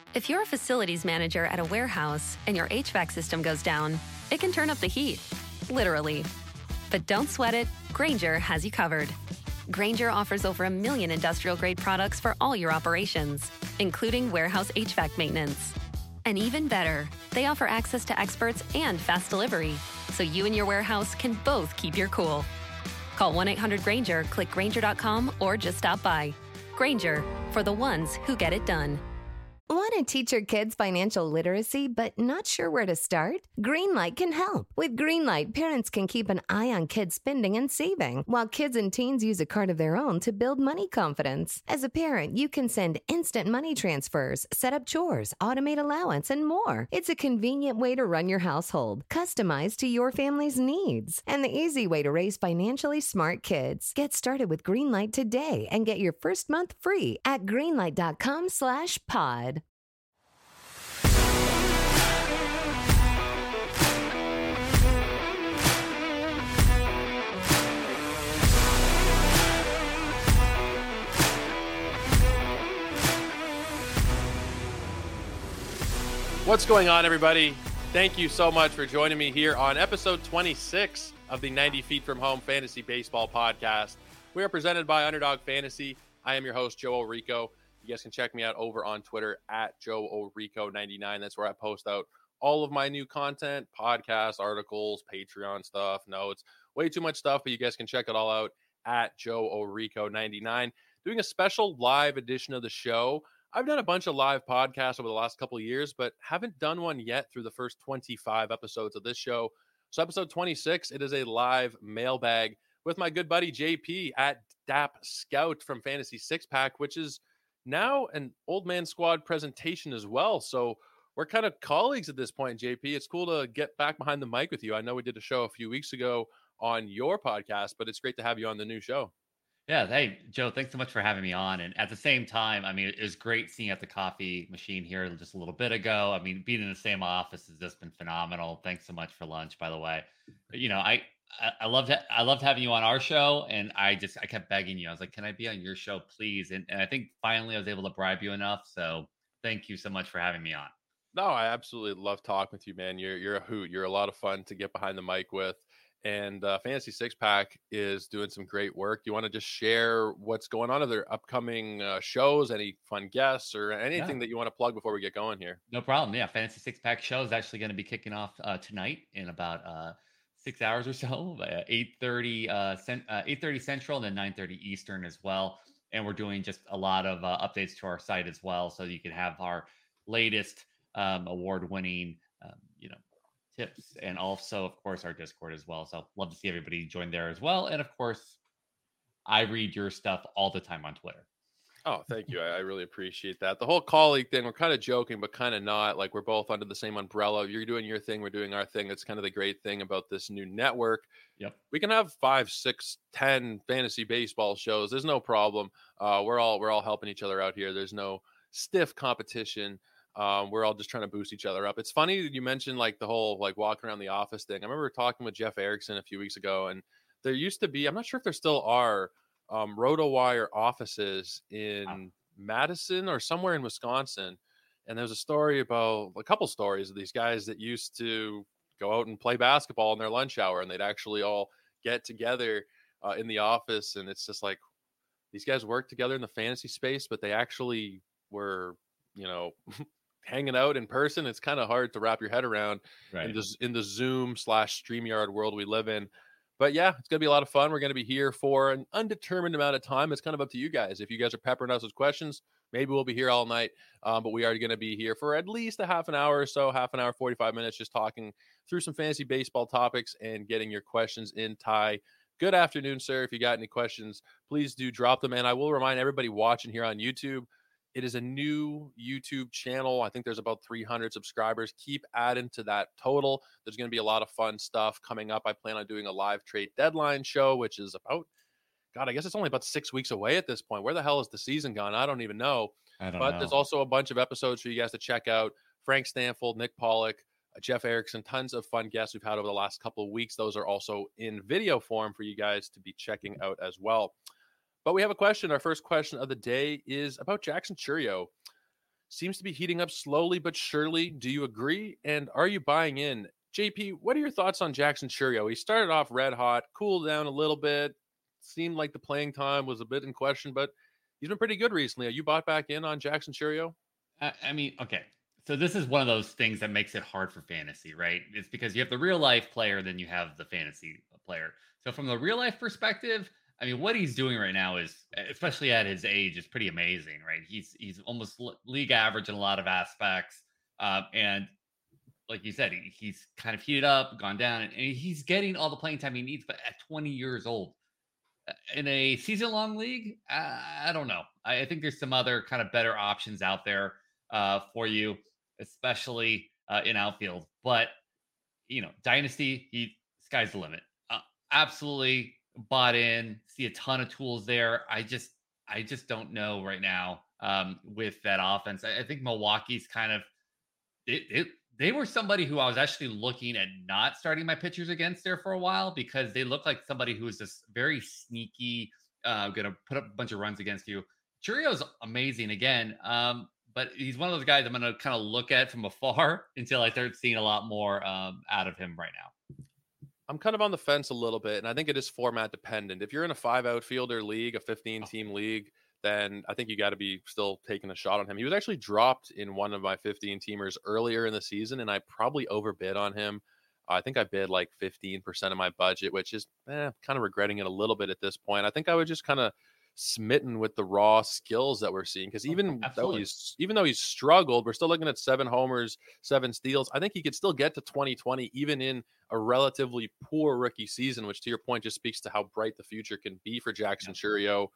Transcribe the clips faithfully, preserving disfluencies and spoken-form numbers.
If you're a facilities manager at a warehouse and your H V A C system goes down, it can turn up the heat, literally. But don't sweat it, Grainger has you covered. Grainger offers over a million industrial-grade products for all your operations, including warehouse H V A C maintenance. And even better, they offer access to experts and fast delivery, so you and your warehouse can both keep your cool. Call one eight hundred Grainger, click Grainger dot com, or just stop by. Grainger, for the ones who get it done. Want to teach your kids financial literacy but not sure where to start? Greenlight can help. With Greenlight, parents can keep an eye on kids' spending and saving, while kids and teens use a card of their own to build money confidence. As a parent, you can send instant money transfers, set up chores, automate allowance, and more. It's a convenient way to run your household, customized to your family's needs, and the easy way to raise financially smart kids. Get started with Greenlight today and get your first month free at greenlight dot com slash pod. What's going on, everybody? Thank you so much for joining me here on episode twenty-six of the ninety Feet From Home Fantasy Baseball Podcast. We are presented by Underdog Fantasy. I am your host, Joe Orico. You guys can check me out over on Twitter at Joe Orico ninety-nine. That's where I post out all of my new content, podcasts, articles, Patreon stuff, notes, way too much stuff, but you guys can check it all out at Joe Orico ninety-nine. Doing a special live edition of the show. I've done a bunch of live podcasts over the last couple of years, but haven't done one yet through the first twenty-five episodes of this show. So episode twenty-six, it is a live mailbag with my good buddy J P at D A P Scout from Fantasy Six Pack, which is now an Old Man Squad presentation as well. So we're kind of colleagues at this point, J P. It's cool to get back behind the mic with you. I know we did a show a few weeks ago on your podcast, but it's great to have you on the new show. Yeah. Hey, Joe, thanks so much for having me on. And at the same time, I mean, it was great seeing you at the coffee machine here just a little bit ago. I mean, being in the same office has just been phenomenal. Thanks so much for lunch, by the way. But, you know, I, I, I loved I loved having you on our show. And I just, I kept begging you. I was like, can I be on your show, please? And, and I think finally I was able to bribe you enough. So thank you so much for having me on. No, I absolutely love talking with you, man. You're, you're a hoot. You're a lot of fun to get behind the mic with. And uh, Fantasy Six Pack is doing some great work. Do you want to just share what's going on? Are there upcoming uh, shows, any fun guests, or anything yeah. that you want to plug before we get going here? No problem. Yeah, Fantasy Six Pack show is actually going to be kicking off uh, tonight in about uh, six hours or so, uh, eight thirty uh, cent- uh, eight thirty Central, and then nine thirty Eastern as well. And we're doing just a lot of uh, updates to our site as well, so you can have our latest um, award-winning, um, you know, tips, and also of course our Discord as well. So love to see everybody join there as well. And of course I read your stuff all the time on Twitter. Oh, thank you. I, I really appreciate that. The whole colleague thing, we're kind of joking, but kind of not. Like, we're both under the same umbrella. You're doing your thing, we're doing our thing. That's kind of the great thing about this new network. Yep. We can have five, six, ten fantasy baseball shows. There's no problem. Uh, we're all we're all helping each other out here. There's no stiff competition. Um, we're all just trying to boost each other up. It's funny that you mentioned like the whole like walking around the office thing. I remember talking with Jeff Erickson a few weeks ago, and there used to be, I'm not sure if there still are, um, RotoWire offices in wow. Madison or somewhere in Wisconsin. And there's a story about a couple stories of these guys that used to go out and play basketball in their lunch hour, and they'd actually all get together uh, in the office. And it's just like, these guys work together in the fantasy space, but they actually were, you know, hanging out in person. It's kind of hard to wrap your head around right. in, the, in the Zoom slash StreamYard world we live in. But yeah, it's going to be a lot of fun. We're going to be here for an undetermined amount of time. It's kind of up to you guys. If you guys are peppering us with questions, maybe we'll be here all night. Um, but we are going to be here for at least a half an hour or so, half an hour, forty-five minutes, just talking through some fantasy baseball topics and getting your questions in. Ty, good afternoon, sir. If you got any questions, please do drop them. And I will remind everybody watching here on YouTube, it is a new YouTube channel. I think there's about three hundred subscribers. Keep adding to that total. There's going to be a lot of fun stuff coming up. I plan on doing a live trade deadline show, which is about, God, I guess it's only about six weeks away at this point. Where the hell is the season gone? I don't even know. I don't but know. There's also a bunch of episodes for you guys to check out. Frank Stanfield, Nick Pollock, uh, Jeff Erickson, tons of fun guests we've had over the last couple of weeks. Those are also in video form for you guys to be checking out as well. But we have a question. Our first question of the day is about Jackson Chourio. seems to be heating up slowly but surely. Do you agree? And are you buying in? J P, what are your thoughts on Jackson Chourio? He started off red hot, cooled down a little bit, seemed like the playing time was a bit in question, but he's been pretty good recently. Are you bought back in on Jackson Chourio? I, I mean, okay. So this is one of those things that makes it hard for fantasy, right? It's because you have the real life player, then you have the fantasy player. So from the real life perspective, I mean, what he's doing right now is, especially at his age, is pretty amazing, right? He's he's almost league average in a lot of aspects, um, and like you said, he, he's kind of heated up, gone down, and, and he's getting all the playing time he needs. But at twenty years old, in a season-long league, I, I don't know. I, I think there's some other kind of better options out there uh, for you, especially uh, in outfield. But you know, dynasty, he sky's the limit. Uh, absolutely bought in. See a ton of tools there. I just, I just don't know right now um, with that offense. I, I think Milwaukee's kind of it, it. They were somebody who I was actually looking at not starting my pitchers against there for a while because they look like somebody who is just very sneaky, uh, going to put up a bunch of runs against you. Chourio's amazing again, um, but he's one of those guys I'm going to kind of look at from afar until I start seeing a lot more um, out of him right now. I'm kind of on the fence a little bit, and I think it is format dependent. If you're in a five outfielder league, a fifteen team league, then I think you got to be still taking a shot on him. He was actually dropped in one of my fifteen teamers earlier in the season, and I probably overbid on him. I think I bid like fifteen percent of my budget, which is eh, kind of regretting it a little bit at this point. I think I was just kind of smitten with the raw skills that we're seeing because even oh, though he's even though he's struggled, we're still looking at seven homers, seven steals. I think he could still get to twenty twenty even in a relatively poor rookie season, which to your point just speaks to how bright the future can be for Jackson yeah. Chourio.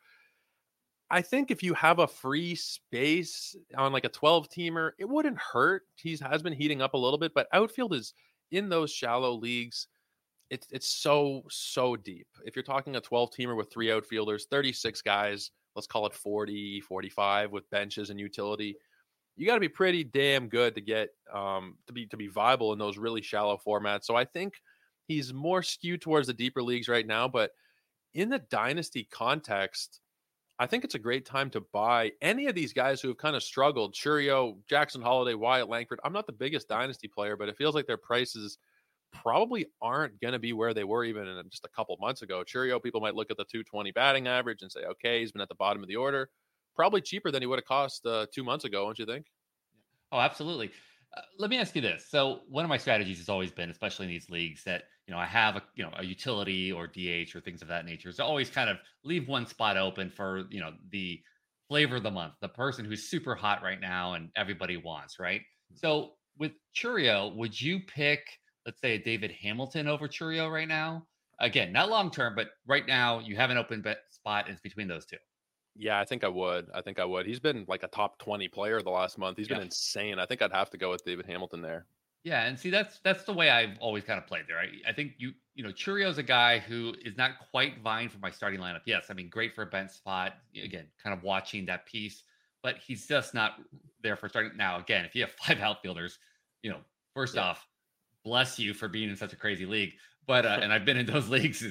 I think if you have a free space on like a twelve teamer, it wouldn't hurt. He has been heating up a little bit, but outfield is in those shallow leagues. It's it's so, so deep. If you're talking a twelve teamer with three outfielders, thirty-six guys, let's call it forty, forty-five with benches and utility, you got to be pretty damn good to get um, to be to be viable in those really shallow formats. So I think he's more skewed towards the deeper leagues right now, but in the dynasty context, I think it's a great time to buy any of these guys who have kind of struggled. Chourio, Jackson Holliday, Wyatt Langford. I'm not the biggest dynasty player, but it feels like their prices probably aren't going to be where they were even in just a couple months ago. Chourio, people might look at the two twenty batting average and say, okay, he's been at the bottom of the order. Probably cheaper than he would have cost uh, two months ago, don't you think? Oh, absolutely. Uh, let me ask you this. So one of my strategies has always been, especially in these leagues, that, you know, I have a, you know, a utility or D H or things of that nature. So always kind of leave one spot open for, you know, the flavor of the month, the person who's super hot right now and everybody wants, right? So with Chourio, would you pick, let's say, a David Hamilton over Chourio right now? Again, not long term, but right now you have an open bet spot. It's between those two. Yeah, I think I would. I think I would. He's been like a top twenty player the last month. He's yeah. been insane. I think I'd have to go with David Hamilton there. Yeah, and see, that's that's the way I've always kind of played there. I, I think you you know Chourio's a guy who is not quite vying for my starting lineup. Yes, I mean great for a bench spot. Again, kind of watching that piece, but he's just not there for starting. Now, again, if you have five outfielders, you know, first yeah. off, bless you for being in such a crazy league. But uh, and I've been in those leagues,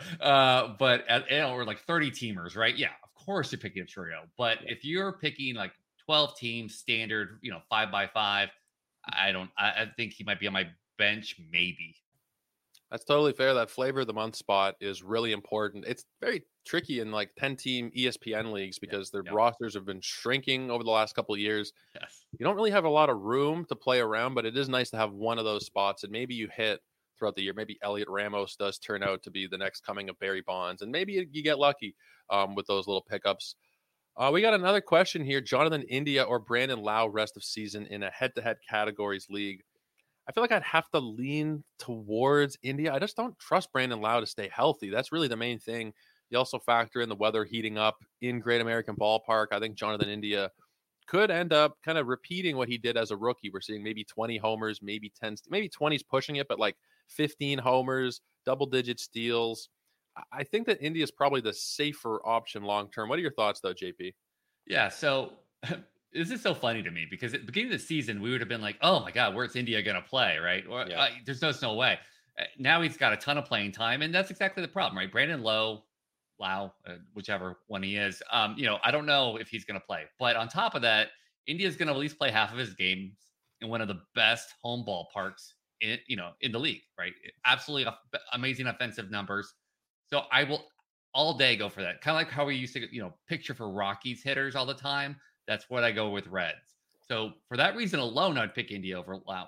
uh, but at, you know, we're like thirty teamers, right? Yeah, of course you're picking up Chourio. But yeah. if you're picking like twelve teams, standard, you know, five by five. I don't, I, I think he might be on my bench, maybe. That's totally fair. That flavor of the month spot is really important. It's very tricky in like ten team E S P N leagues because yeah, their yeah. rosters have been shrinking over the last couple of years. Yes. You don't really have a lot of room to play around, but it is nice to have one of those spots and maybe you hit throughout the year. Maybe Elliot Ramos does turn out to be the next coming of Barry Bonds, and maybe you, you get lucky um, with those little pickups. Uh, we got another question here. Jonathan India or Brandon Lau rest of season in a head-to-head categories league. I feel like I'd have to lean towards India. I just don't trust Brandon Lau to stay healthy. That's really the main thing. You also factor in the weather heating up in Great American Ballpark. I think Jonathan India could end up kind of repeating what he did as a rookie. We're seeing maybe twenty homers, maybe ten, maybe twenty's pushing it, but like fifteen homers, double-digit steals. I think that India is probably the safer option long-term. What are your thoughts, though, J P? Yeah, so this is so funny to me because at the beginning of the season, we would have been like, oh, my God, where's India going to play, right? Or, yeah. uh, there's no, no way. Uh, now he's got a ton of playing time, and that's exactly the problem, right? Brandon Lowe, Lau, uh, whichever one he is, um, you know, I don't know if he's going to play. But on top of that, India's going to at least play half of his games in one of the best home ballparks in, you know, in the league, right? Absolutely amazing offensive numbers. So I will all day go for that. Kind of like how we used to, you know, picture for Rockies hitters all the time. That's what I go with Reds. So for that reason alone, I'd pick India over Lau.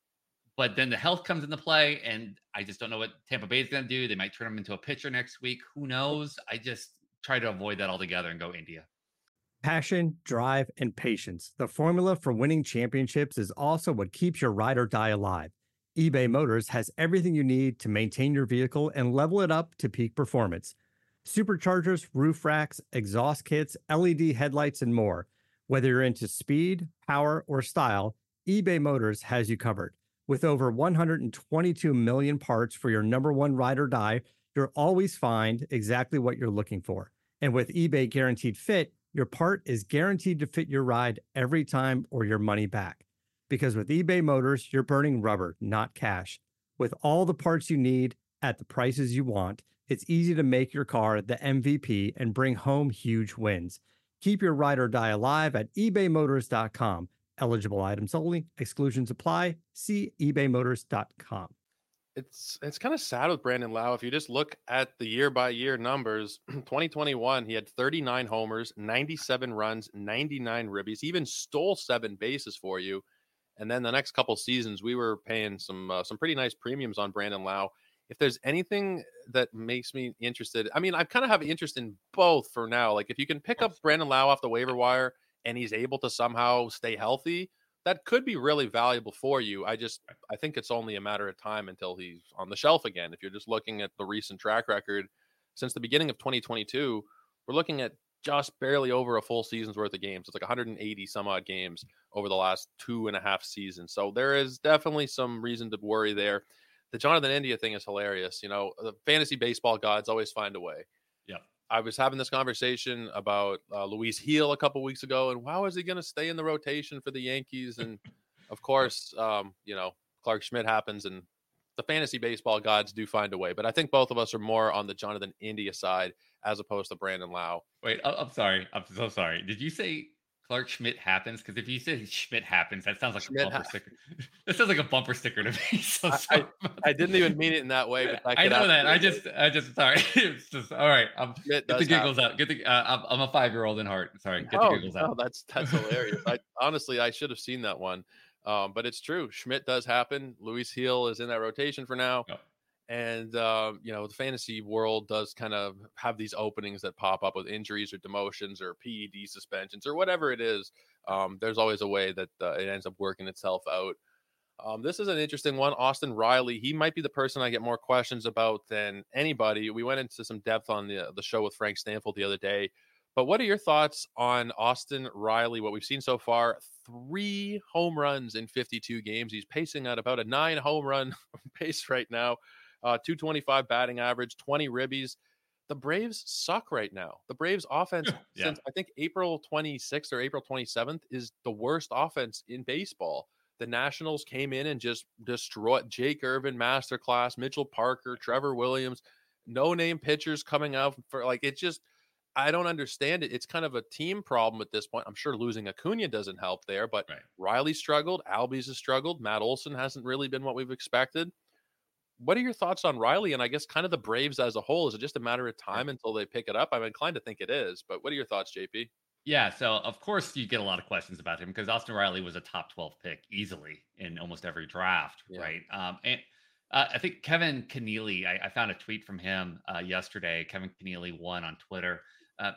But then the health comes into play, and I just don't know what Tampa Bay is going to do. They might turn him into a pitcher next week. Who knows? I just try to avoid that altogether and go India. Passion, drive, and patience. The formula for winning championships is also what keeps your ride or die alive. eBay Motors has everything you need to maintain your vehicle and level it up to peak performance. Superchargers, roof racks, exhaust kits, L E D headlights, and more. Whether you're into speed, power, or style, eBay Motors has you covered. With over one hundred twenty-two million parts for your number one ride or die, you'll always find exactly what you're looking for. And with eBay Guaranteed Fit, your part is guaranteed to fit your ride every time or your money back. Because with eBay Motors, you're burning rubber, not cash. With all the parts you need at the prices you want, it's easy to make your car the M V P and bring home huge wins. Keep your ride or die alive at ebay motors dot com. Eligible items only. Exclusions apply. See ebay motors dot com. It's it's kind of sad with Brandon Lau. If you just look at the year by year numbers, twenty twenty-one, he had thirty-nine homers, ninety-seven runs, ninety-nine ribbies. He even stole seven bases for you. And then the next couple seasons, we were paying some uh, some pretty nice premiums on Brandon Lau. If there's anything that makes me interested, I mean, I kind of have interest in both for now. Like if you can pick up Brandon Lau off the waiver wire and he's able to somehow stay healthy, that could be really valuable for you. I just, I think it's only a matter of time until he's on the shelf again. If you're just looking at the recent track record since the beginning of twenty twenty-two, we're looking at just barely over a full season's worth of games. It's like one hundred eighty some odd games over the last two and a half seasons. So there is definitely some reason to worry there. The Jonathan India thing is hilarious. You know, the fantasy baseball gods always find a way. Yeah. I was having this conversation about uh, Luis Gil a couple weeks ago, and how is he going to stay in the rotation for the Yankees? And of course, um, you know, Clark Schmidt happens, and the fantasy baseball gods do find a way. But I think both of us are more on the Jonathan India side as opposed to Brandon Lau. Wait, I- I'm sorry. I'm so sorry. Did you say Clark Schmidt happens? Because if you say Schmidt happens, that sounds like Schmidt a bumper ha- sticker. That sounds like a bumper sticker to me. So I, I, I didn't even mean it in that way. But I know that. I just, I just, sorry. It's just all right. I'm, get the giggles happen. out. Get the. Uh, I'm, I'm a five year old in heart. Sorry. Get no, the giggles no, out. That's that's hilarious. I honestly, I should have seen that one. Um, but it's true. Schmidt does happen. Luis Gil is in that rotation for now. Oh. And, uh, you know, the fantasy world does kind of have these openings that pop up with injuries or demotions or P E D suspensions or whatever it is. Um, there's always a way that uh, it ends up working itself out. Um, this is an interesting one. Austin Riley, he might be the person I get more questions about than anybody. We went into some depth on the, the show with Frank Stanfield the other day. But what are your thoughts on Austin Riley, what we've seen so far? Three home runs in fifty-two games. He's pacing at about a nine home run pace right now. Uh, two twenty-five batting average, twenty ribbies. The Braves suck right now. The Braves offense yeah. since I think April twenty-sixth or April twenty-seventh is the worst offense in baseball. The Nationals came in and just destroyed Jake Irvin, masterclass, Mitchell Parker, Trevor Williams, no name pitchers coming out for like, it just, I don't understand it. It's kind of a team problem at this point. I'm sure losing Acuna doesn't help there, but right. Riley struggled. Albies has struggled. Matt Olson hasn't really been what we've expected. What are your thoughts on Riley? And I guess kind of the Braves as a whole, is it just a matter of time until they pick it up? I'm inclined to think it is, but what are your thoughts, J P? Yeah. So of course you get a lot of questions about him because Austin Riley was a top twelve pick easily in almost every draft. Yeah. Right. Um, and uh, I think Kevin Keneally, I, I found a tweet from him uh, yesterday. Kevin Keneally won on Twitter. Uh,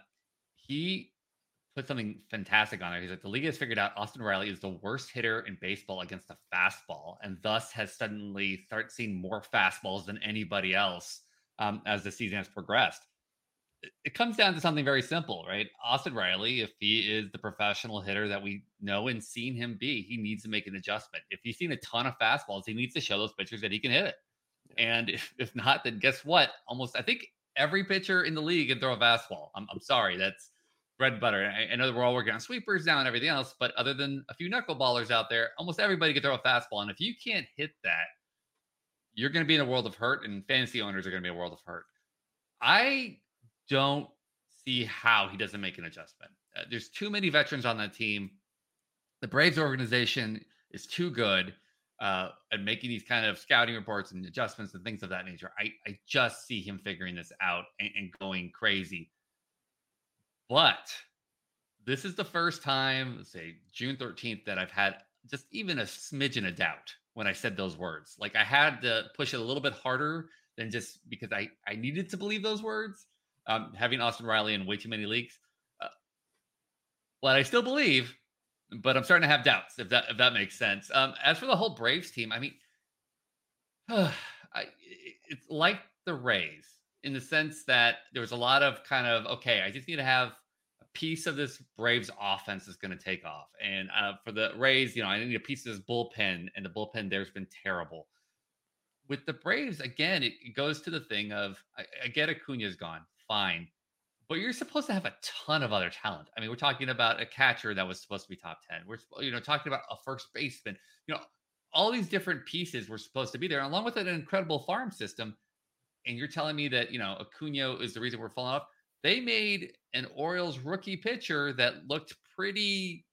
he put something fantastic on there. He's like, the league has figured out Austin Riley is the worst hitter in baseball against the fastball, and thus has suddenly started seeing more fastballs than anybody else um, as the season has progressed. It, it comes down to something very simple, right? Austin Riley, if he is the professional hitter that we know and seen him be, he needs to make an adjustment. If he's seen a ton of fastballs, he needs to show those pitchers that he can hit it. Yeah. And if, if not, then guess what? Almost, I think every pitcher in the league can throw a fastball. I'm, I'm sorry. That's bread and butter. I, I know that we're all working on sweepers now and everything else, but other than a few knuckleballers out there, almost everybody can throw a fastball. And if you can't hit that, you're going to be in a world of hurt, and fantasy owners are going to be in a world of hurt. I don't see how he doesn't make an adjustment. Uh, there's too many veterans on that team. the Braves organization is too good uh, at making these kind of scouting reports and adjustments and things of that nature. I, I just see him figuring this out and, and going crazy. But this is the first time, let's say June thirteenth, that I've had just even a smidgen of doubt when I said those words. Like, I had to push it a little bit harder than just because I, I needed to believe those words. Um, having Austin Riley in way too many leagues. Uh, well, I still believe, but I'm starting to have doubts, if that if that makes sense. Um, as for the whole Braves team, I mean, uh, I, it's like the Rays in the sense that there was a lot of kind of, okay, I just need to have piece of this Braves offense is going to take off. And uh, for the Rays, you know, I need a piece of this bullpen, and the bullpen there's been terrible. With the Braves, again, it, it goes to the thing of, I, I get Acuna's gone, fine. But you're supposed to have a ton of other talent. I mean, we're talking about a catcher that was supposed to be top ten. We're, you know, talking about a first baseman. You know, all these different pieces were supposed to be there, along with an incredible farm system. And you're telling me that, you know, Acuna is the reason we're falling off. They made an Orioles rookie pitcher that looked pretty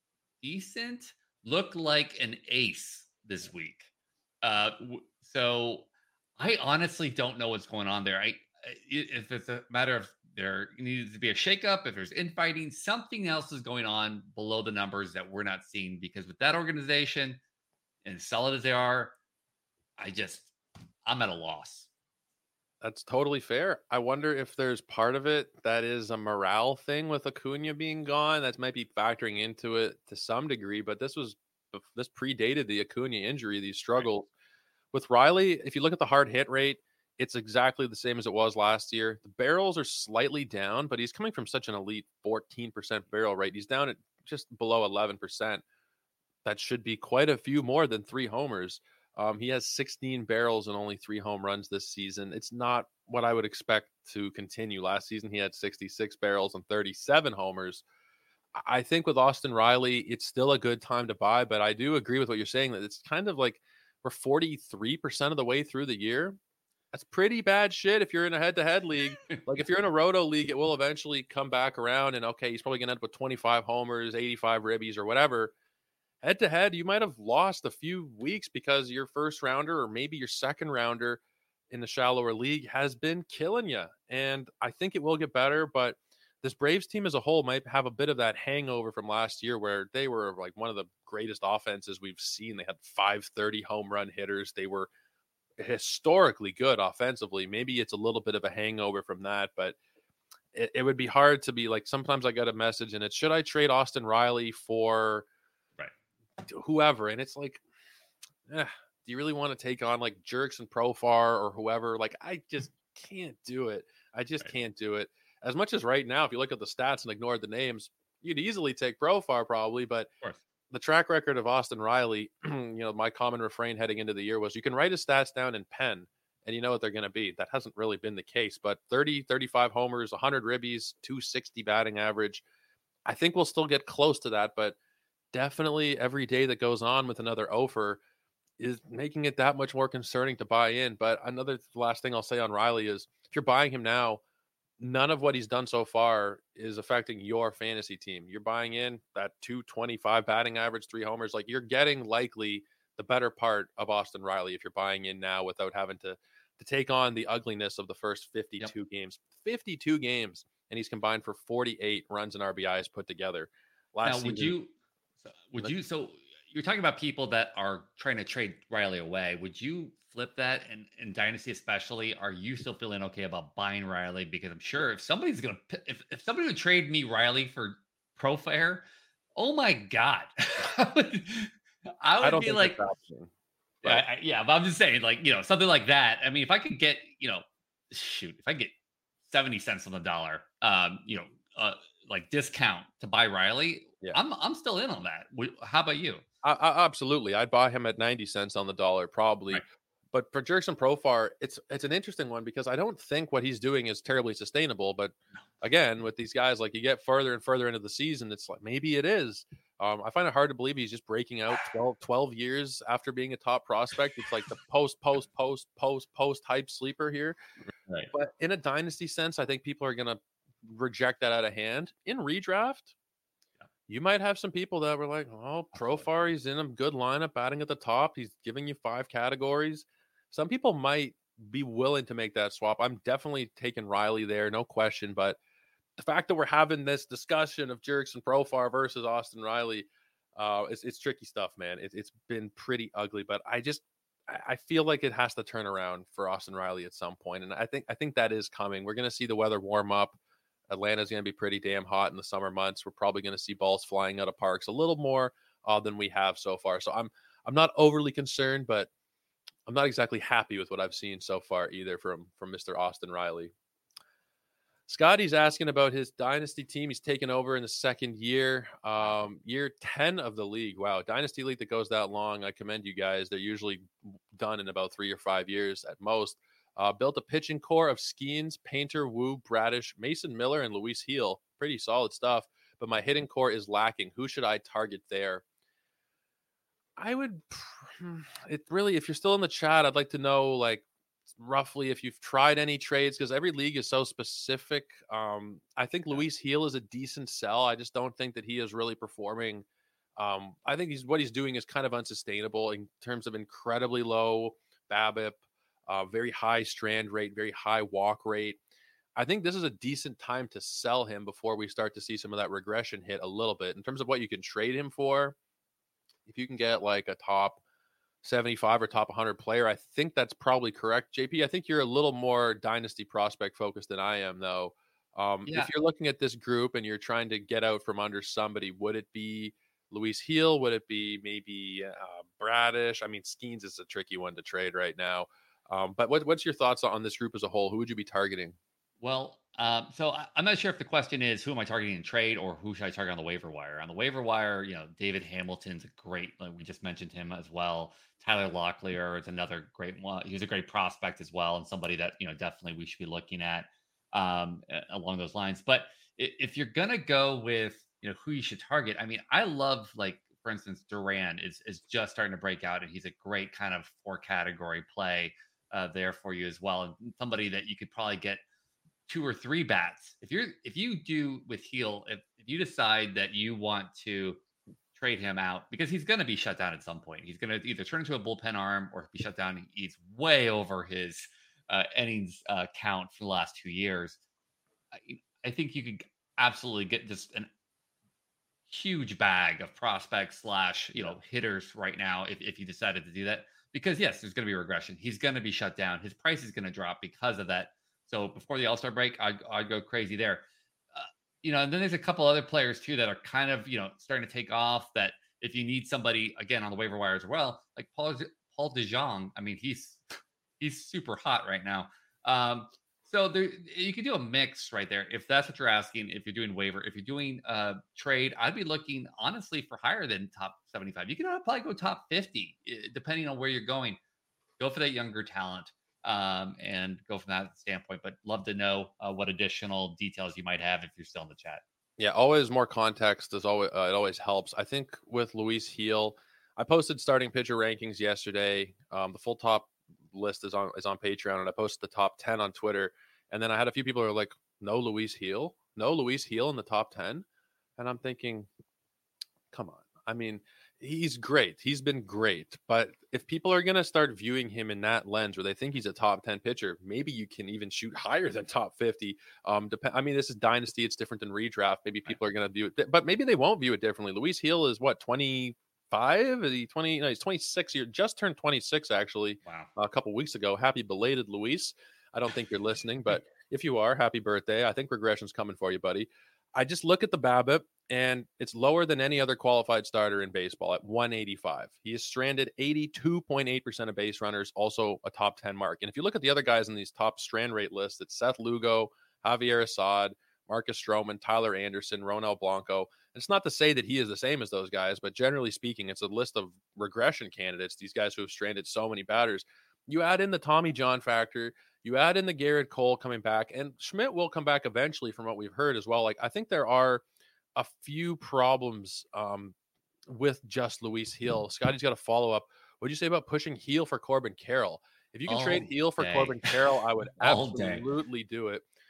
decent, look like an ace this week. Uh, so I honestly don't know what's going on there. I, if it's a matter of there needs to be a shakeup, if there's infighting, something else is going on below the numbers that we're not seeing. Because with that organization, and solid as they are, I just, I'm at a loss. That's totally fair. I wonder if there's part of it that is a morale thing with Acuna being gone. That might be factoring into it to some degree, but this was this predated the Acuna injury, these struggles. Right. With Riley, if you look at the hard hit rate, it's exactly the same as it was last year. The barrels are slightly down, but he's coming from such an elite fourteen percent barrel rate. He's down at just below eleven percent. That should be quite a few more than three homers. Um, he has sixteen barrels and only three home runs this season. It's not what I would expect to continue. Last season, he had sixty-six barrels and thirty-seven homers. I think with Austin Riley, it's still a good time to buy, but I do agree with what you're saying that it's kind of like we're forty-three percent of the way through the year. That's pretty bad shit if you're in a head-to-head league. Like if you're in a roto league, it will eventually come back around and, okay, he's probably going to end up with twenty-five homers, eighty-five ribbies or whatever. Head to head, you might have lost a few weeks because your first rounder or maybe your second rounder in the shallower league has been killing you. And I think it will get better, but this Braves team as a whole might have a bit of that hangover from last year where they were like one of the greatest offenses we've seen. They had five thirty home run hitters. They were historically good offensively. Maybe it's a little bit of a hangover from that, but it, it would be hard to be like, sometimes I get a message and it's, should I trade Austin Riley for whoever? And it's like, eh, do you really want to take on like Jerks and Profar or whoever? Like, I just can't do it. I just right. can't do it. As much as right now, if you look at the stats and ignore the names, you'd easily take Profar probably, but the track record of Austin Riley, you know, my common refrain heading into the year was you can write his stats down in pen and you know what they're going to be. That hasn't really been the case, but thirty, thirty-five homers, one hundred ribbies, two sixty batting average. I think we'll still get close to that, but definitely every day that goes on with another offer is making it that much more concerning to buy in. But another last thing I'll say on Riley is if you're buying him now, none of what he's done so far is affecting your fantasy team. You're buying in that two twenty-five batting average, three homers. Like you're getting likely the better part of Austin Riley if you're buying in now without having to, to take on the ugliness of the first fifty-two yep. games, fifty-two games. And he's combined for forty-eight runs and R B Is put together. Last now, season, would you, would you, so you're talking about people that are trying to trade Riley away. Would you flip that? And in Dynasty especially, are you still feeling okay about buying Riley? Because I'm sure if somebody's going to, if, if somebody would trade me Riley for Profar, oh my God. I would, I would I don't be think like, option, I, I, yeah, but I'm just saying like, you know, something like that. I mean, if I could get, you know, shoot, if I get seventy cents on the dollar, um, you know, uh, like discount to buy Riley, yeah. I'm, I'm still in on that. How about you? I, I, absolutely. I'd buy him at ninety cents on the dollar, probably. Right. But for Jerks and Profar, it's it's an interesting one because I don't think what he's doing is terribly sustainable. But again, with these guys, like you get further and further into the season, it's like maybe it is. Um, I find it hard to believe he's just breaking out twelve, twelve years after being a top prospect. It's like the post, post, post, post, post hype sleeper here. Right. But in a dynasty sense, I think people are going to reject that out of hand. In redraft, you might have some people that were like, oh, Profar, he's in a good lineup, batting at the top. He's giving you five categories. Some people might be willing to make that swap. I'm definitely taking Riley there, no question. But the fact that we're having this discussion of Jurickson Profar versus Austin Riley, uh, it's, it's tricky stuff, man. It, it's been pretty ugly, but I just, I feel like it has to turn around for Austin Riley at some point. And I think, I think that is coming. We're going to see the weather warm up. Atlanta's going to be pretty damn hot in the summer months. We're probably going to see balls flying out of parks a little more uh, than we have so far. So I'm, I'm not overly concerned, but I'm not exactly happy with what I've seen so far either from, from Mister Austin Riley. Scotty's asking about his dynasty team. He's taken over in the second year, um, year ten of the league. Wow. Dynasty league that goes that long. I commend you guys. They're usually done in about three or five years at most. Uh, built a pitching core of Skeens, Painter, Wu, Bradish, Mason Miller, and Luis Heel. Pretty solid stuff. But my hitting core is lacking. Who should I target there? I would, it really, if you're still in the chat, I'd like to know, like, roughly if you've tried any trades, because every league is so specific. Um, I think Luis Heel is a decent sell. I just don't think that he is really performing. Um, I think he's what he's doing is kind of unsustainable in terms of incredibly low BABIP, uh, very high strand rate, very high walk rate. I think this is a decent time to sell him before we start to see some of that regression hit a little bit. In terms of what you can trade him for, if you can get like a top seventy-five or top one hundred player, I think that's probably correct. J P, I think you're a little more dynasty prospect focused than I am, though. Um, yeah. If you're looking at this group and you're trying to get out from under somebody, would it be Luis Heel? Would it be maybe uh, Bradish? I mean, Skeens is a tricky one to trade right now. Um, but what, what's your thoughts on this group as a whole? Who would you be targeting? Well, um, so I, I'm not sure if the question is who am I targeting in trade or who should I target on the waiver wire. On the waiver wire, you know, David Hamilton's a great, like we just mentioned him as well. Tyler Locklear is another great one. He's a great prospect as well, and somebody that, you know, definitely we should be looking at um, along those lines. But if you're gonna go with, you know, who you should target, I mean, I love, like, for instance, Duran is is just starting to break out, and he's a great kind of four category play uh, there for you as well, and somebody that you could probably get two or three bats. If you're if you do with Heel, if, if you decide that you want to trade him out, because he's going to be shut down at some point. He's going to either turn into a bullpen arm or be shut down. He's way over his uh, innings uh, count for the last two years. I, I think you could absolutely get just an huge bag of prospects slash, you know, hitters right now if, if you decided to do that. Because yes, there's going to be regression. He's going to be shut down. His price is going to drop because of that. So before the All-Star break, I'd, I'd go crazy there. Uh, you know, and then there's a couple other players too that are kind of, you know, starting to take off, that if you need somebody, again, on the waiver wire as well, like Paul, Paul DeJong. I mean, he's, he's super hot right now. Um, so there, you can do a mix right there. If that's what you're asking, if you're doing waiver, if you're doing uh trade, I'd be looking honestly for higher than top seventy-five. You can probably go top fifty, depending on where you're going. Go for that younger talent. Um, and go from that standpoint, but love to know uh, what additional details you might have if you're still in the chat. Yeah, always more context is always uh, it always helps. I think with Luis Heel, I posted starting pitcher rankings yesterday. Um, the full top list is on is on Patreon, and I posted the top ten on Twitter. And then I had a few people who are like, "No Luis Heel, no Luis Heel in the top ten," and I'm thinking, come on. I mean, he's great. He's been great. But if people are going to start viewing him in that lens where they think he's a top ten pitcher, maybe you can even shoot higher than top fifty. Um, dep- I mean, this is dynasty. It's different than redraft. Maybe people are going to view it, but maybe they won't view it differently. Luis Heel is what, twenty-five? Is he twenty? No, he's twenty-six. He just turned twenty-six, actually. Wow. A couple weeks ago. Happy belated, Luis. I don't think you're listening, but if you are, happy birthday. I think regression's coming for you, buddy. I just look at the BABIP, and it's lower than any other qualified starter in baseball at one eighty-five. He has stranded eighty-two point eight percent of base runners, also a top ten mark. And if you look at the other guys in these top strand rate lists, it's Seth Lugo, Javier Assad, Marcus Stroman, Tyler Anderson, Ronel Blanco. And it's not to say that he is the same as those guys, but generally speaking, it's a list of regression candidates, these guys who have stranded so many batters. You add in the Tommy John factor, you add in the Garrett Cole coming back, and Schmidt will come back eventually from what we've heard as well. Like, I think there are a few problems um, with just Luis Heel. Scotty's got a follow up. What did you say about pushing Heel for Corbin Carroll? If you can All trade Heel for day. Corbin Carroll, I would All absolutely day. do it.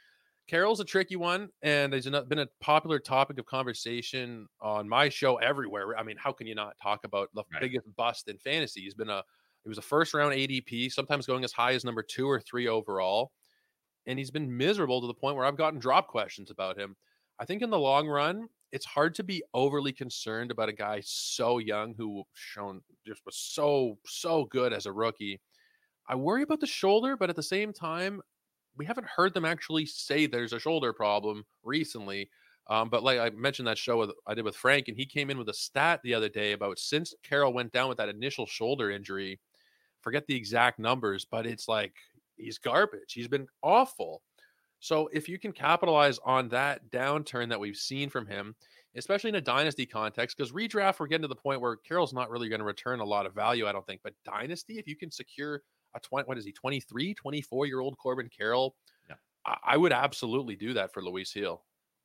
Carroll's a tricky one, and has been a popular topic of conversation on my show everywhere. I mean, how can you not talk about the Right. biggest bust in fantasy? He's been a he was a first round A D P, sometimes going as high as number two or three overall, and he's been miserable to the point where I've gotten drop questions about him. I think in the long run, it's hard to be overly concerned about a guy so young who shown just was so so good as a rookie. I worry about the shoulder, but at the same time, we haven't heard them actually say there's a shoulder problem recently. Um, but like I mentioned that show with, I did with Frank, and he came in with a stat the other day about since Carroll went down with that initial shoulder injury, forget the exact numbers, but it's like he's garbage. He's been awful. So if you can capitalize on that downturn that we've seen from him, especially in a dynasty context, because redraft, we're getting to the point where Carroll's not really going to return a lot of value, I don't think. But dynasty, if you can secure a twenty, what is he, twenty-three, twenty-four year old Corbin Carroll, Yeah. I, I would absolutely do that for Luis Hill.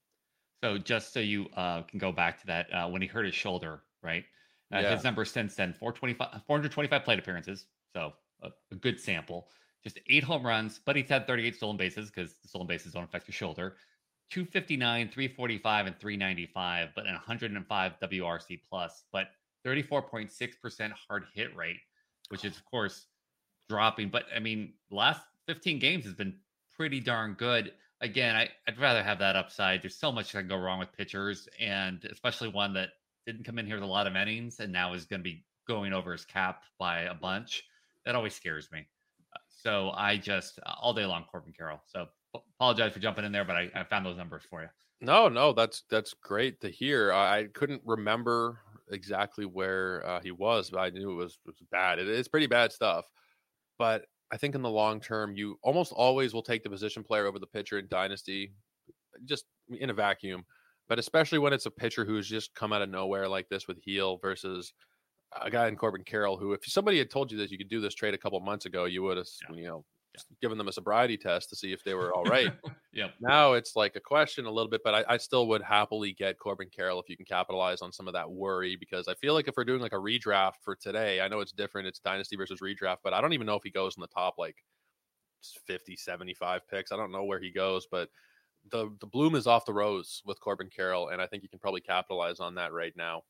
So just so you uh, can go back to that, uh, when he hurt his shoulder, right? Uh, Yeah. His numbers since then, four twenty-five, four hundred twenty-five plate appearances. So a, a good sample. Just eight home runs, but he's had thirty-eight stolen bases because the stolen bases don't affect your shoulder. two fifty-nine, three forty-five, and three ninety-five, but an one hundred five W R C plus, but thirty-four point six percent hard hit rate, which is, of course, dropping. But I mean, the last fifteen games has been pretty darn good. Again, I, I'd rather have that upside. There's so much that can go wrong with pitchers, and especially one that didn't come in here with a lot of innings and now is going to be going over his cap by a bunch. That always scares me. Uh, so I just, uh, all day long, Corbin Carroll. So apologize for jumping in there, but I, I found those numbers for you. No, no, that's that's great to hear. I, I couldn't remember exactly where uh, he was, but I knew it was, it was bad. It, it's pretty bad stuff. But I think in the long term, you almost always will take the position player over the pitcher in dynasty, just in a vacuum. But especially when it's a pitcher who's just come out of nowhere like this with Heel versus a guy in Corbin Carroll, who, if somebody had told you that you could do this trade a couple months ago, you would have, yeah. you know, yeah. given them a sobriety test to see if they were all right. Yep. Now it's like a question a little bit, but I, I still would happily get Corbin Carroll if you can capitalize on some of that worry, because I feel like if we're doing like a redraft for today, I know it's different. It's dynasty versus redraft, but I don't even know if he goes in the top like fifty, seventy-five picks. I don't know where he goes, but the, the bloom is off the rose with Corbin Carroll, and I think you can probably capitalize on that right now.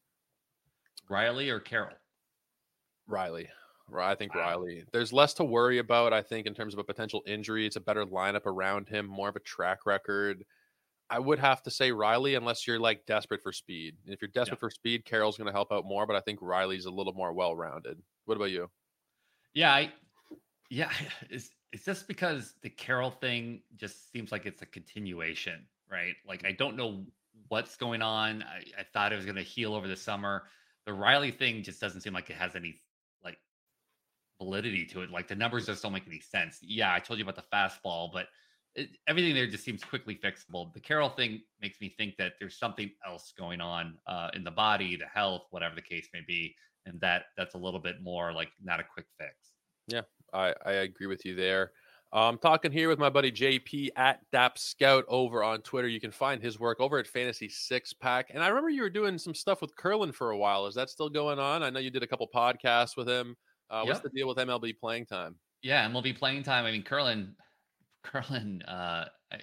Riley or Carroll? Riley. I think Wow. Riley. There's less to worry about, I think, in terms of a potential injury. It's a better lineup around him, more of a track record. I would have to say Riley, unless you're like desperate for speed. If you're desperate yeah. for speed, Carroll's going to help out more, but I think Riley's a little more well-rounded. What about you? Yeah, I, yeah. It's, it's just because the Carroll thing just seems like it's a continuation, right? Like, I don't know what's going on. I, I thought it was going to heal over the summer. The Riley thing just doesn't seem like it has any like validity to it. Like, the numbers just don't make any sense. Yeah, I told you about the fastball, but it, everything there just seems quickly fixable. The Carroll thing makes me think that there's something else going on uh, in the body, the health, whatever the case may be, and that that's a little bit more like not a quick fix. Yeah, I, I agree with you there. I'm talking here with my buddy J P at Dap Scout over on Twitter. You can find his work over at Fantasy Six Pack. And I remember you were doing some stuff with Curlin for a while. Is that still going on? I know you did a couple podcasts with him. Uh, what's yep. the deal with M L B playing time? Yeah, M L B playing time. I mean, Curlin, Curlin. Uh, I,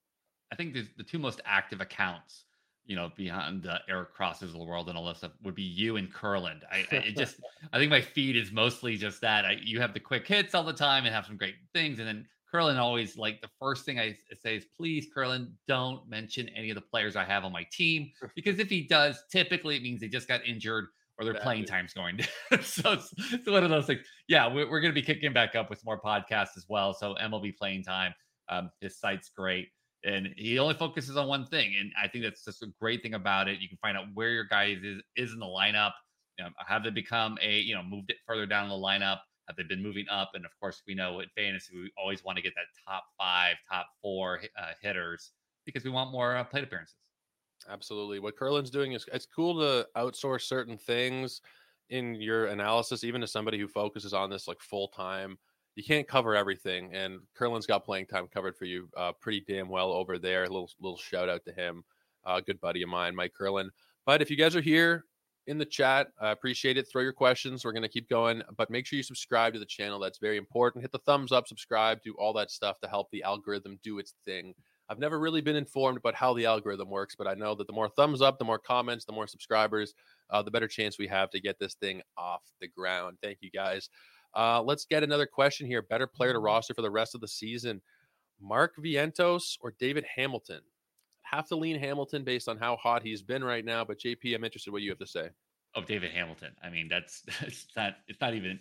I think the, the two most active accounts, you know, behind the Eric Crosses of the world and all that stuff, would be you and Curlin. I, I it just, I think my feed is mostly just that. I, you have the quick hits all the time and have some great things, and then Curlin always, like, the first thing I say is, please, Curlin, don't mention any of the players I have on my team, because if he does, typically it means they just got injured or their playing time's going down. so it's, it's one of those things. Yeah, we're, we're going to be kicking back up with more podcasts as well. So M L B playing time, um, his site's great. And he only focuses on one thing. And I think that's just a great thing about it. You can find out where your guy is, is in the lineup. You know, have they become a, you know, moved it further down the lineup? Have they been moving up? And of course, we know in fantasy, we always want to get that top five, top four uh, hitters because we want more uh, plate appearances. Absolutely. What Curlin's doing is it's cool to outsource certain things in your analysis, even to somebody who focuses on this like full time. You can't cover everything, and Curlin's got playing time covered for you uh, pretty damn well over there. A little little shout out to him, a uh, good buddy of mine, Mike Curlin. But if you guys are here in the chat, I appreciate it. Throw your questions. We're going to keep going, but make sure you subscribe to the channel. That's very important. Hit the thumbs up, subscribe, do all that stuff to help the algorithm do its thing. I've never really been informed about how the algorithm works, but I know that the more thumbs up, the more comments, the more subscribers, uh, the better chance we have to get this thing off the ground. Thank you, guys. Uh, let's get another question here. Better player to roster for the rest of the season, Mark Vientos or David Hamilton? Have to lean Hamilton based on how hot he's been right now, but J P, I'm interested in what you have to say. Oh, David Hamilton. I mean, that's it's not it's not even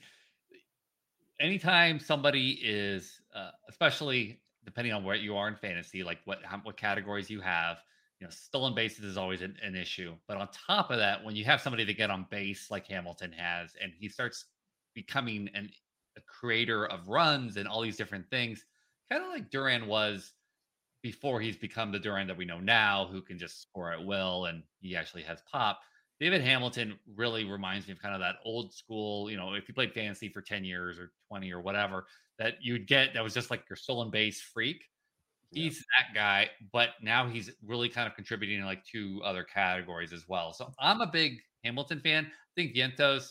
anytime somebody is, uh, especially depending on where you are in fantasy, like what how, what categories you have. You know, stolen bases is always an, an issue. But on top of that, when you have somebody to get on base like Hamilton has, and he starts becoming an, a creator of runs and all these different things, kind of like Duran was before he's become the Duran that we know now, who can just score at will and he actually has pop. David Hamilton really reminds me of kind of that old school, you know, if you played fantasy for ten years or twenty or whatever, that you'd get that was just like your stolen base freak. He's yeah. that guy, but now he's really kind of contributing in like two other categories as well. So I'm a big Hamilton fan. I think Vientos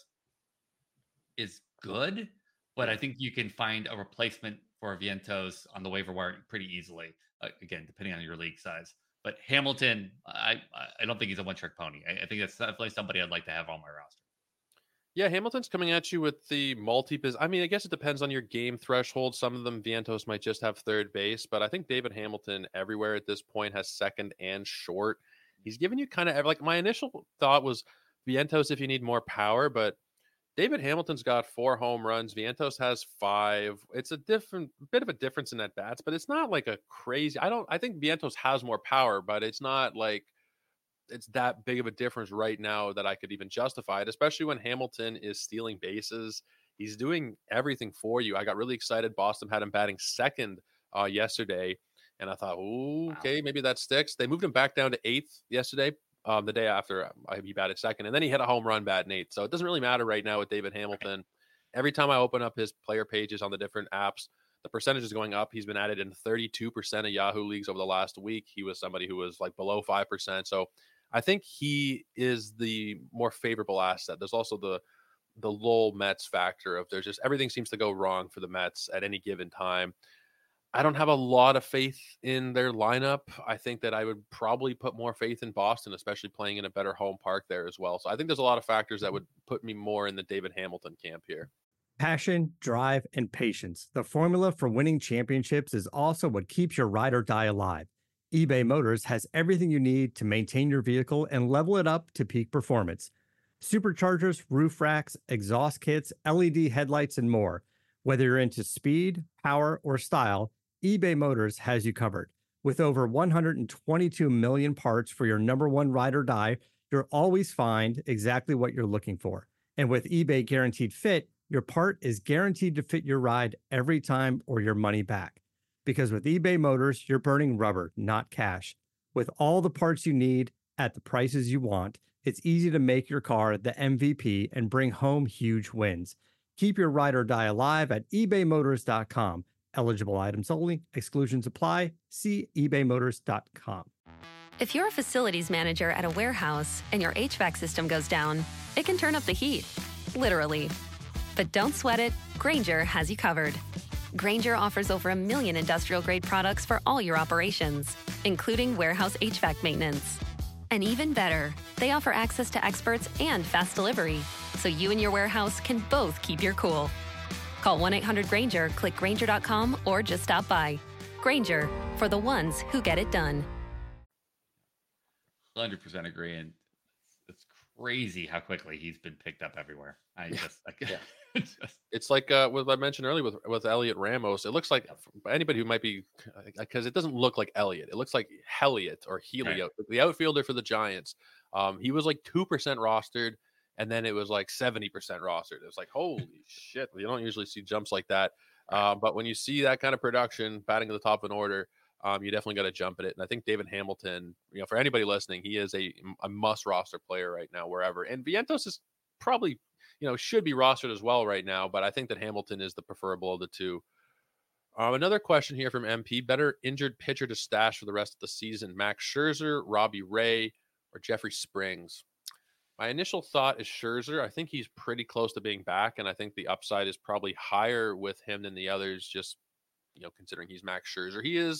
is good, but I think you can find a replacement for Vientos on the waiver wire pretty easily. Uh, again, depending on your league size. But Hamilton, I I don't think he's a one-trick pony. I, I think that's definitely somebody I'd like to have on my roster. Yeah, Hamilton's coming at you with the multi-biz. I mean, I guess it depends on your game threshold. Some of them, Vientos might just have third base, but I think David Hamilton everywhere at this point has second and short. He's given you kind of like my initial thought was Vientos if you need more power, but David Hamilton's got four home runs. Vientos has five. It's a different bit of a difference in at bats, but it's not like a crazy. I don't. I think Vientos has more power, but it's not like it's that big of a difference right now that I could even justify it, especially when Hamilton is stealing bases. He's doing everything for you. I got really excited. Boston had him batting second uh, yesterday, and I thought, ooh, okay, maybe that sticks. They moved him back down to eighth yesterday, um, the day after uh, he batted second, and then he hit a home run batting eighth. So it doesn't really matter right now with David Hamilton. Every time I open up his player pages on the different apps, the percentage is going up. He's been added in thirty-two percent of Yahoo leagues over the last week. He was somebody who was like below five percent. So I think he is the more favorable asset. There's also the the Lowell Mets factor of there's just everything seems to go wrong for the Mets at any given time. I don't have a lot of faith in their lineup. I think that I would probably put more faith in Boston, especially playing in a better home park there as well. So I think there's a lot of factors that would put me more in the David Hamilton camp here. Passion, drive, and patience. The formula for winning championships is also what keeps your ride or die alive. eBay Motors has everything you need to maintain your vehicle and level it up to peak performance. Superchargers, roof racks, exhaust kits, L E D headlights, and more. Whether you're into speed, power, or style, eBay Motors has you covered. With over one hundred twenty-two million parts for your number one ride or die, you'll always find exactly what you're looking for. And with eBay Guaranteed Fit, your part is guaranteed to fit your ride every time or your money back. Because with eBay Motors, you're burning rubber, not cash. With all the parts you need at the prices you want, it's easy to make your car the M V P and bring home huge wins. Keep your ride or die alive at ebay motors dot com. Eligible items only. Exclusions apply. See ebay motors dot com. If you're a facilities manager at a warehouse and your H V A C system goes down, it can turn up the heat, literally. But don't sweat it. Grainger has you covered. Grainger offers over a million industrial-grade products for all your operations, including warehouse H V A C maintenance. And even better, they offer access to experts and fast delivery, so you and your warehouse can both keep your cool. Call one eight hundred Grainger, click Grainger dot com, or just stop by. Grainger, for the ones who get it done. one hundred percent agree, and it's crazy how quickly he's been picked up everywhere. I just, I, Yeah. just It's like uh, what I mentioned earlier with with Elliot Ramos. It looks like anybody who might be, because it doesn't look like Elliot. It looks like Heliot or Helio, right. The outfielder for the Giants. Um, he was like two percent rostered, and then it was like seventy percent rostered. It was like, holy shit! You don't usually see jumps like that. Um, but when you see that kind of production, batting at the top of an order, um, you definitely got to jump at it. And I think David Hamilton, you know, for anybody listening, he is a, a must roster player right now, wherever. And Vientos is probably, you know, should be rostered as well right now, but I think that Hamilton is the preferable of the two. Um, another question here from M P: better injured pitcher to stash for the rest of the season, Max Scherzer, Robbie Ray, or Jeffrey Springs? My initial thought is Scherzer. I think he's pretty close to being back, and I think the upside is probably higher with him than the others, just, you know, considering he's Max Scherzer. He is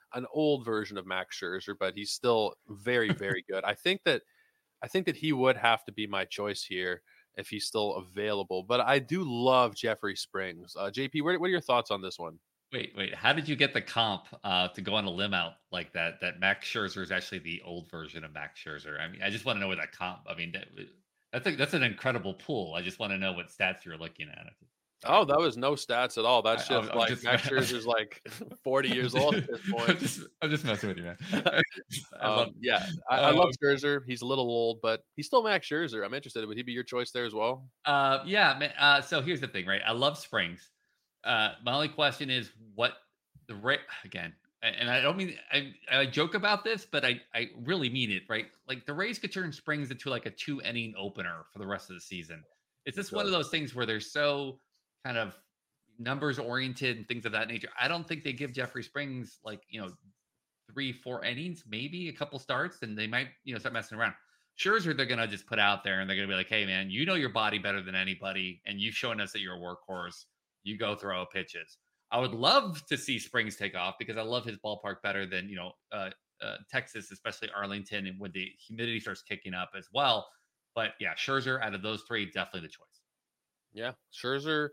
an old version of Max Scherzer, but he's still very, very good. I think that I think that he would have to be my choice here if he's still available. But I do love Jeffrey Springs. Uh, J P, what, what are your thoughts on this one? Wait, wait. How did you get the comp uh, to go on a limb out like that? That Max Scherzer is actually the old version of Max Scherzer. I mean, I just want to know where that comp. I mean, that, that's a, that's an incredible pool. I just want to know what stats you're looking at. Oh, that was no stats at all. That's just I, I'm like just, Max Scherzer's like forty years old at this point. I'm just, I'm just messing with you, man. I um, love, yeah, I, I love um, Scherzer. He's a little old, but he's still Max Scherzer. I'm interested. Would he be your choice there as well? Uh, yeah, man. Uh, so here's the thing, right? I love Springs. Uh, my only question is what the rate again, and I don't mean I, I joke about this, but I, I really mean it, right? Like the Rays could turn Springs into like a two inning opener for the rest of the season. It's just one of those things where they're so kind of numbers oriented and things of that nature. I don't think they give Jeffrey Springs like, you know, three, four innings, maybe a couple starts, and they might, you know, start messing around. Scherzer, they're going to just put out there and they're going to be like, hey, man, you know your body better than anybody, and you've shown us that you're a workhorse. You go throw pitches. I would love to see Springs take off because I love his ballpark better than, you know, uh, uh, Texas, especially Arlington, and when the humidity starts kicking up as well. But yeah, Scherzer out of those three, definitely the choice. Yeah, Scherzer.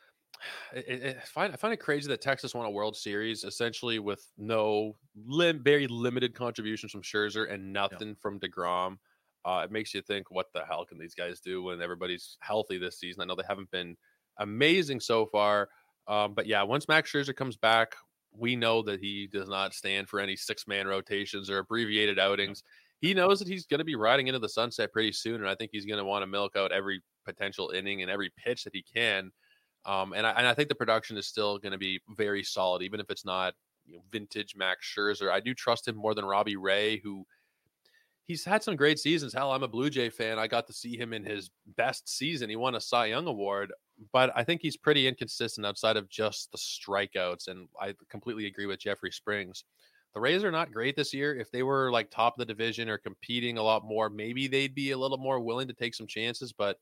It, it, I, find, I find it crazy that Texas won a World Series essentially with no lim- very limited contributions from Scherzer and nothing yeah. from DeGrom. Uh, it makes you think, what the hell can these guys do when everybody's healthy this season? I know they haven't been amazing so far. Um, but yeah, once Max Scherzer comes back, we know that he does not stand for any six-man rotations or abbreviated outings. He knows that he's going to be riding into the sunset pretty soon, and I think he's going to want to milk out every potential inning and every pitch that he can. Um, and, I, and I think the production is still going to be very solid, even if it's not, you know, vintage Max Scherzer. I do trust him more than Robbie Ray, who he's had some great seasons. Hell, I'm a Blue Jay fan. I got to see him in his best season. He won a Cy Young Award. But I think he's pretty inconsistent outside of just the strikeouts. And I completely agree with Jeffrey Springs. The Rays are not great this year. If they were like top of the division or competing a lot more, maybe they'd be a little more willing to take some chances. But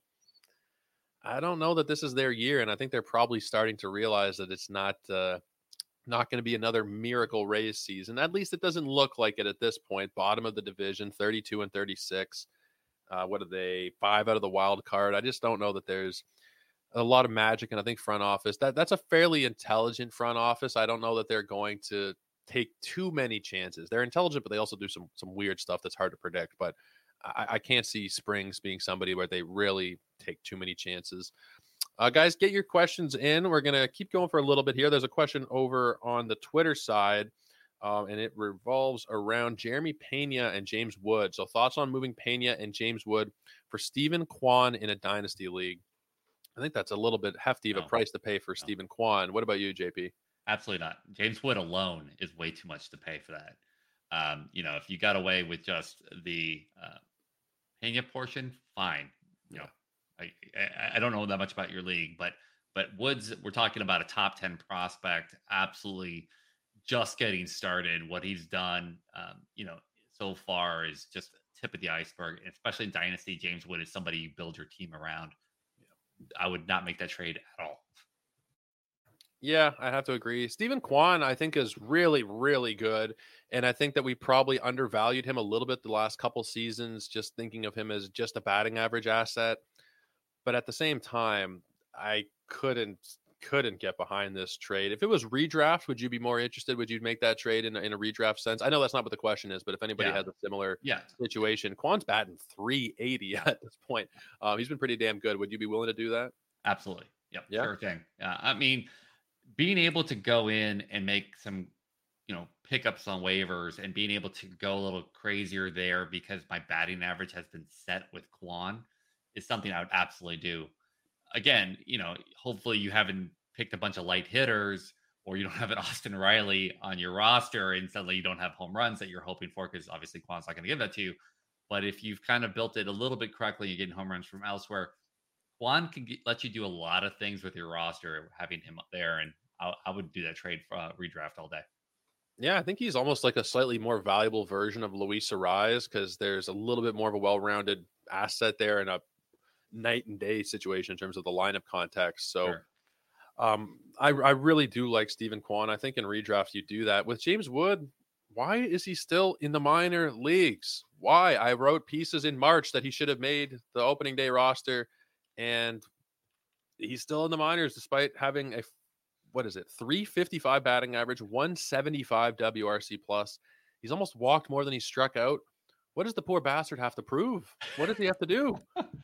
I don't know that this is their year. And I think they're probably starting to realize that it's not uh, not going to be another miracle Rays season. At least it doesn't look like it at this point. Bottom of the division, thirty-two and thirty-six. Uh, what are they? Five out of the wild card. I just don't know that there's a lot of magic. And I think front office, that that's a fairly intelligent front office. I don't know that they're going to take too many chances. They're intelligent, but they also do some some weird stuff that's hard to predict. But I, I can't see Springs being somebody where they really take too many chances. Uh, guys, get your questions in. We're going to keep going for a little bit here. There's a question over on the Twitter side, um, and it revolves around Jeremy Pena and James Wood. So thoughts on moving Pena and James Wood for Stephen Kwan in a dynasty league? I think that's a little bit hefty of a no. price to pay for no. Stephen Kwan. What about you, J P? Absolutely not. James Wood alone is way too much to pay for that. Um, you know, if you got away with just the uh, Pena portion, fine. You know, I, I I don't know that much about your league, but but Woods, we're talking about a top ten prospect, absolutely just getting started. What he's done, um, you know, so far is just tip of the iceberg. Especially in Dynasty, James Wood is somebody you build your team around. I would not make that trade at all. Yeah, I have to agree. Stephen Kwan, I think, is really, really good. And I think that we probably undervalued him a little bit the last couple seasons, just thinking of him as just a batting average asset. But at the same time, I couldn't couldn't get behind this trade. If it was redraft, would you be more interested? Would you make that trade in a, in a redraft sense? I know that's not what the question is, but if anybody yeah. has a similar yeah. situation, Kwan's batting three eighty at this point. Um, he's been pretty damn good. Would you be willing to do that? Absolutely. Yep. Yeah. Sure thing. Uh, I mean, being able to go in and make some, you know, pickups on waivers and being able to go a little crazier there because my batting average has been set with Kwan is something I would absolutely do. Again, you know, hopefully you haven't picked a bunch of light hitters or you don't have an Austin Riley on your roster and suddenly you don't have home runs that you're hoping for because obviously Kwan's not going to give that to you. But if you've kind of built it a little bit correctly, you're getting home runs from elsewhere, Kwan can get, let you do a lot of things with your roster, having him up there. And I, I would do that trade for uh, redraft all day. Yeah, I think he's almost like a slightly more valuable version of Luis Arraez because there's a little bit more of a well-rounded asset there and a night and day situation in terms of the lineup context. So sure. um, I, I really do like Stephen Kwan. I think in redraft you do that. With James Wood, why is he still in the minor leagues? Why? I wrote pieces in March that he should have made the opening day roster, and he's still in the minors despite having a, what is it, three fifty-five batting average, one seventy-five W R C plus. He's almost walked more than he struck out. What does the poor bastard have to prove? What does he have to do?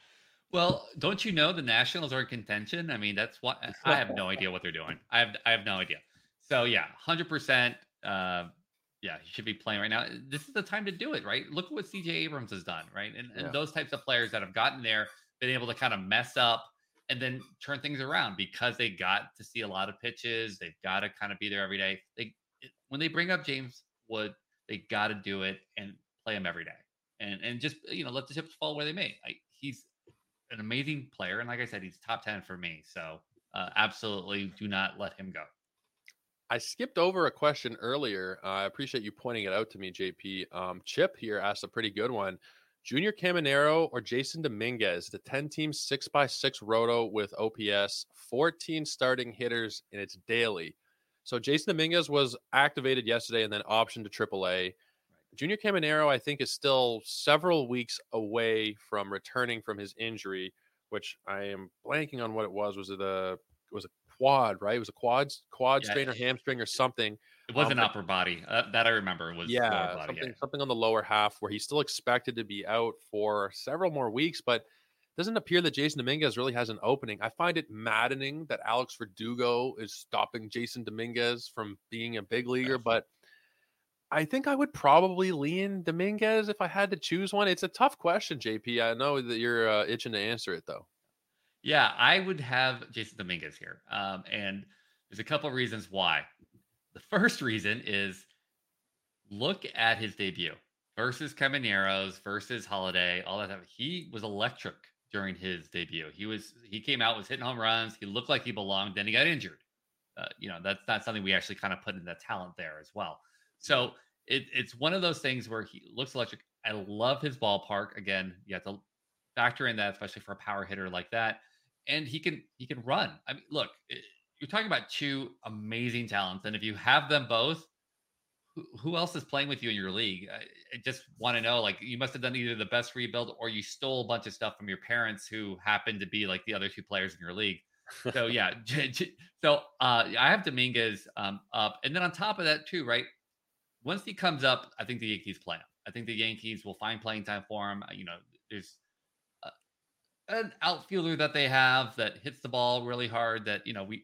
Well, don't you know the Nationals are in contention? I mean, that's what I have no idea what they're doing. I have I have no idea. So yeah, one hundred percent. Uh, yeah, he should be playing right now. This is the time to do it, right? Look at what C J Abrams has done, right? And, and Yeah. those types of players that have gotten there, been able to kind of mess up and then turn things around because they got to see a lot of pitches. They've got to kind of be there every day. They when they bring up James Wood, they got to do it and play him every day, and and just you know let the chips fall where they may. I, he's an amazing player, and like I said, he's top ten for me. So uh, absolutely, do not let him go. I skipped over a question earlier. Uh, I appreciate you pointing it out to me, J P. Um, Chip here asked a pretty good one. Junior Caminero or Jason Dominguez, the ten-team six by six roto with O P S, fourteen starting hitters, and it's daily. So Jason Dominguez was activated yesterday and then optioned to triple A. Junior Caminero, I think, is still several weeks away from returning from his injury, which I am blanking on what it was. Was it a it was a quad, right? It was a quad quad Yeah. strain or hamstring or something. It was Um, an upper body uh, that I remember. Was lower Yeah, body, something yeah. something on the lower half where he's still expected to be out for several more weeks, but it doesn't appear that Jason Dominguez really has an opening. I find it maddening that Alex Verdugo is stopping Jason Dominguez from being a big leaguer, but I think I would probably lean Dominguez if I had to choose one. It's a tough question, J P. I know that you're uh, itching to answer it, though. Yeah, I would have Jason Dominguez here. Um, and there's a couple of reasons why. The first reason is look at his debut versus Camineros, versus Holiday, all that stuff. He was electric during his debut. He was he came out, was hitting home runs. He looked like he belonged. Then he got injured. Uh, you know, that's not something we actually kind of put in the talent there as well. So it, it's one of those things where he looks electric. I love his ballpark. Again, you have to factor in that, especially for a power hitter like that. And he can he can run. I mean, look, you're talking about two amazing talents, and if you have them both, who, who else is playing with you in your league? I, I just want to know. Like, you must have done either the best rebuild or you stole a bunch of stuff from your parents who happened to be like the other two players in your league. So yeah, so uh, I have Dominguez um, up, and then on top of that too, right? Once he comes up, I think the Yankees play him. I think the Yankees will find playing time for him. You know, there's uh, an outfielder that they have that hits the ball really hard. That you know we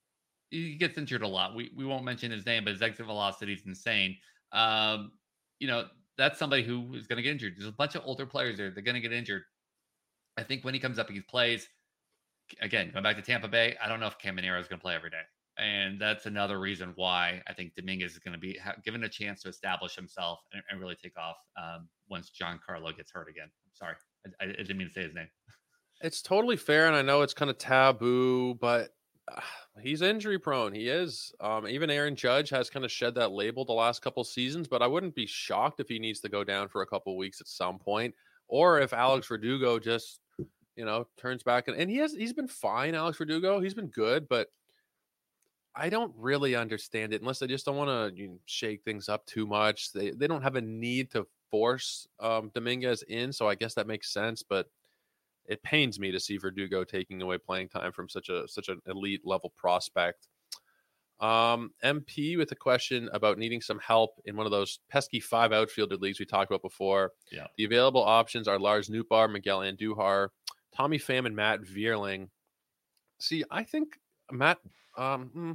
he gets injured a lot. We we won't mention his name, but his exit velocity is insane. Um, you know, that's somebody who is going to get injured. There's a bunch of older players there. They're going to get injured. I think when he comes up, he plays. Again, going back to Tampa Bay, I don't know if Caminero is going to play every day. And that's another reason why I think Dominguez is going to be ha- given a chance to establish himself and, and really take off um, once Giancarlo gets hurt again. I'm sorry. I, I didn't mean to say his name. It's totally fair, and I know it's kind of taboo, but uh, he's injury prone. He is. Um, even Aaron Judge has kind of shed that label the last couple seasons, but I wouldn't be shocked if he needs to go down for a couple weeks at some point, or if Alex Verdugo just, you know, turns back. And, and he has, he's been fine, Alex Verdugo. He's been good, but I don't really understand it unless they just don't want to you know, shake things up too much. They they don't have a need to force um, Dominguez in, so I guess that makes sense. But it pains me to see Verdugo taking away playing time from such a such an elite level prospect. Um, M P with a question about needing some help in one of those pesky five outfielder leagues we talked about before. Yeah. The available options are Lars Nootbaar, Miguel Andujar, Tommy Pham, and Matt Vierling. See, I think Matt um,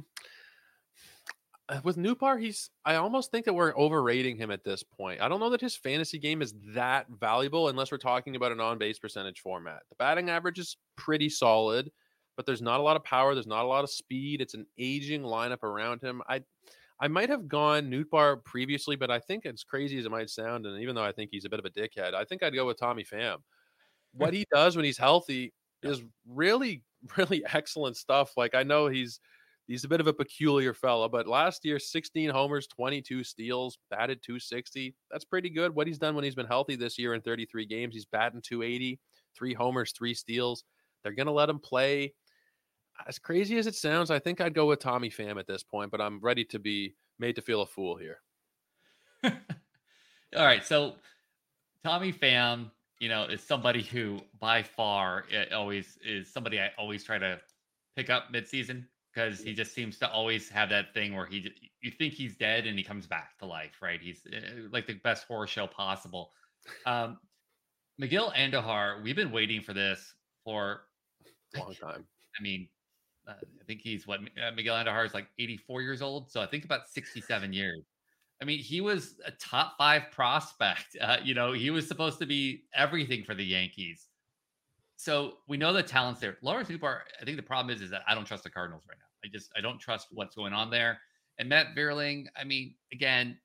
with Nootbaar, he's. I almost think that we're overrating him at this point. I don't know that his fantasy game is that valuable unless we're talking about an on-base percentage format. The batting average is pretty solid, but there's not a lot of power. There's not a lot of speed. It's an aging lineup around him. I, I might have gone Nootbaar previously, but I think as crazy as it might sound, and even though I think he's a bit of a dickhead, I think I'd go with Tommy Pham. What he does when he's healthy is really, really excellent stuff. Like I know he's. He's a bit of a peculiar fella, but last year, sixteen homers, twenty-two steals, batted two sixty. That's pretty good. What he's done when he's been healthy this year in thirty-three games, he's batting two eighty, three homers, three steals. They're going to let him play. As crazy as it sounds, I think I'd go with Tommy Pham at this point, but I'm ready to be made to feel a fool here. All right. So Tommy Pham, you know, is somebody who by far it always is somebody I always try to pick up midseason because he just seems to always have that thing where he you think he's dead and he comes back to life, right? He's uh, like the best horror show possible. Um, Miguel Andujar, we've been waiting for this for a long time. I mean, uh, I think he's what uh, Miguel Andujar is like eighty-four years old, so I think about sixty-seven years. I mean, he was a top five prospect. Uh, you know, he was supposed to be everything for the Yankees. So we know the talent's there. Lawrence Newbar, I think the problem is, is that I don't trust the Cardinals right now. I just, I don't trust what's going on there. And Matt Vierling, I mean, again,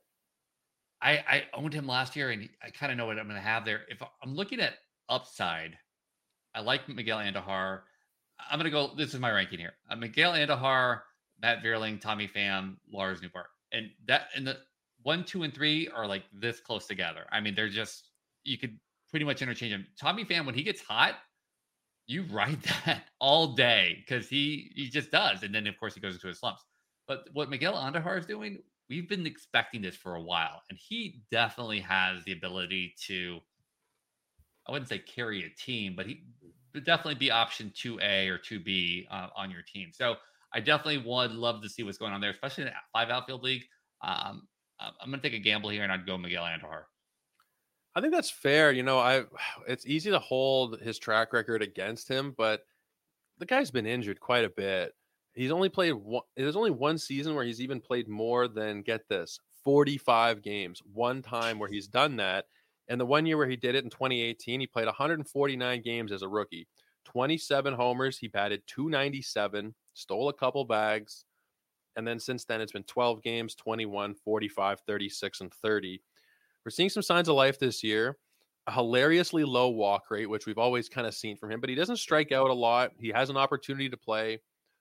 I, I owned him last year and I kind of know what I'm going to have there. If I'm looking at upside, I like Miguel Andujar. I'm going to go, this is my ranking here. Uh, Miguel Andujar, Matt Vierling, Tommy Pham, Lars Newbar. And that, and the one, two, and three are like this close together. I mean, they're just, you could pretty much interchange them. Tommy Pham, when he gets hot, you ride that all day because he he just does. And then, of course, he goes into his slumps. But what Miguel Andujar is doing, we've been expecting this for a while. And he definitely has the ability to, I wouldn't say carry a team, but he would definitely be option two A or two B uh, on your team. So I definitely would love to see what's going on there, especially in a five outfield league. Um, I'm going to take a gamble here and I'd go Miguel Andujar. I think that's fair. You know, I it's easy to hold his track record against him, but the guy's been injured quite a bit. He's only played one, there's only one season where he's even played more than, get this, forty-five games. One time where he's done that. And the one year where he did it in twenty eighteen, he played one hundred forty-nine games as a rookie. twenty-seven homers, he batted two ninety-seven, stole a couple bags. And then since then, it's been twelve games, twenty-one, forty-five, thirty-six, and thirty. We're seeing some signs of life this year. A hilariously low walk rate, which we've always kind of seen from him, but he doesn't strike out a lot. He has an opportunity to play.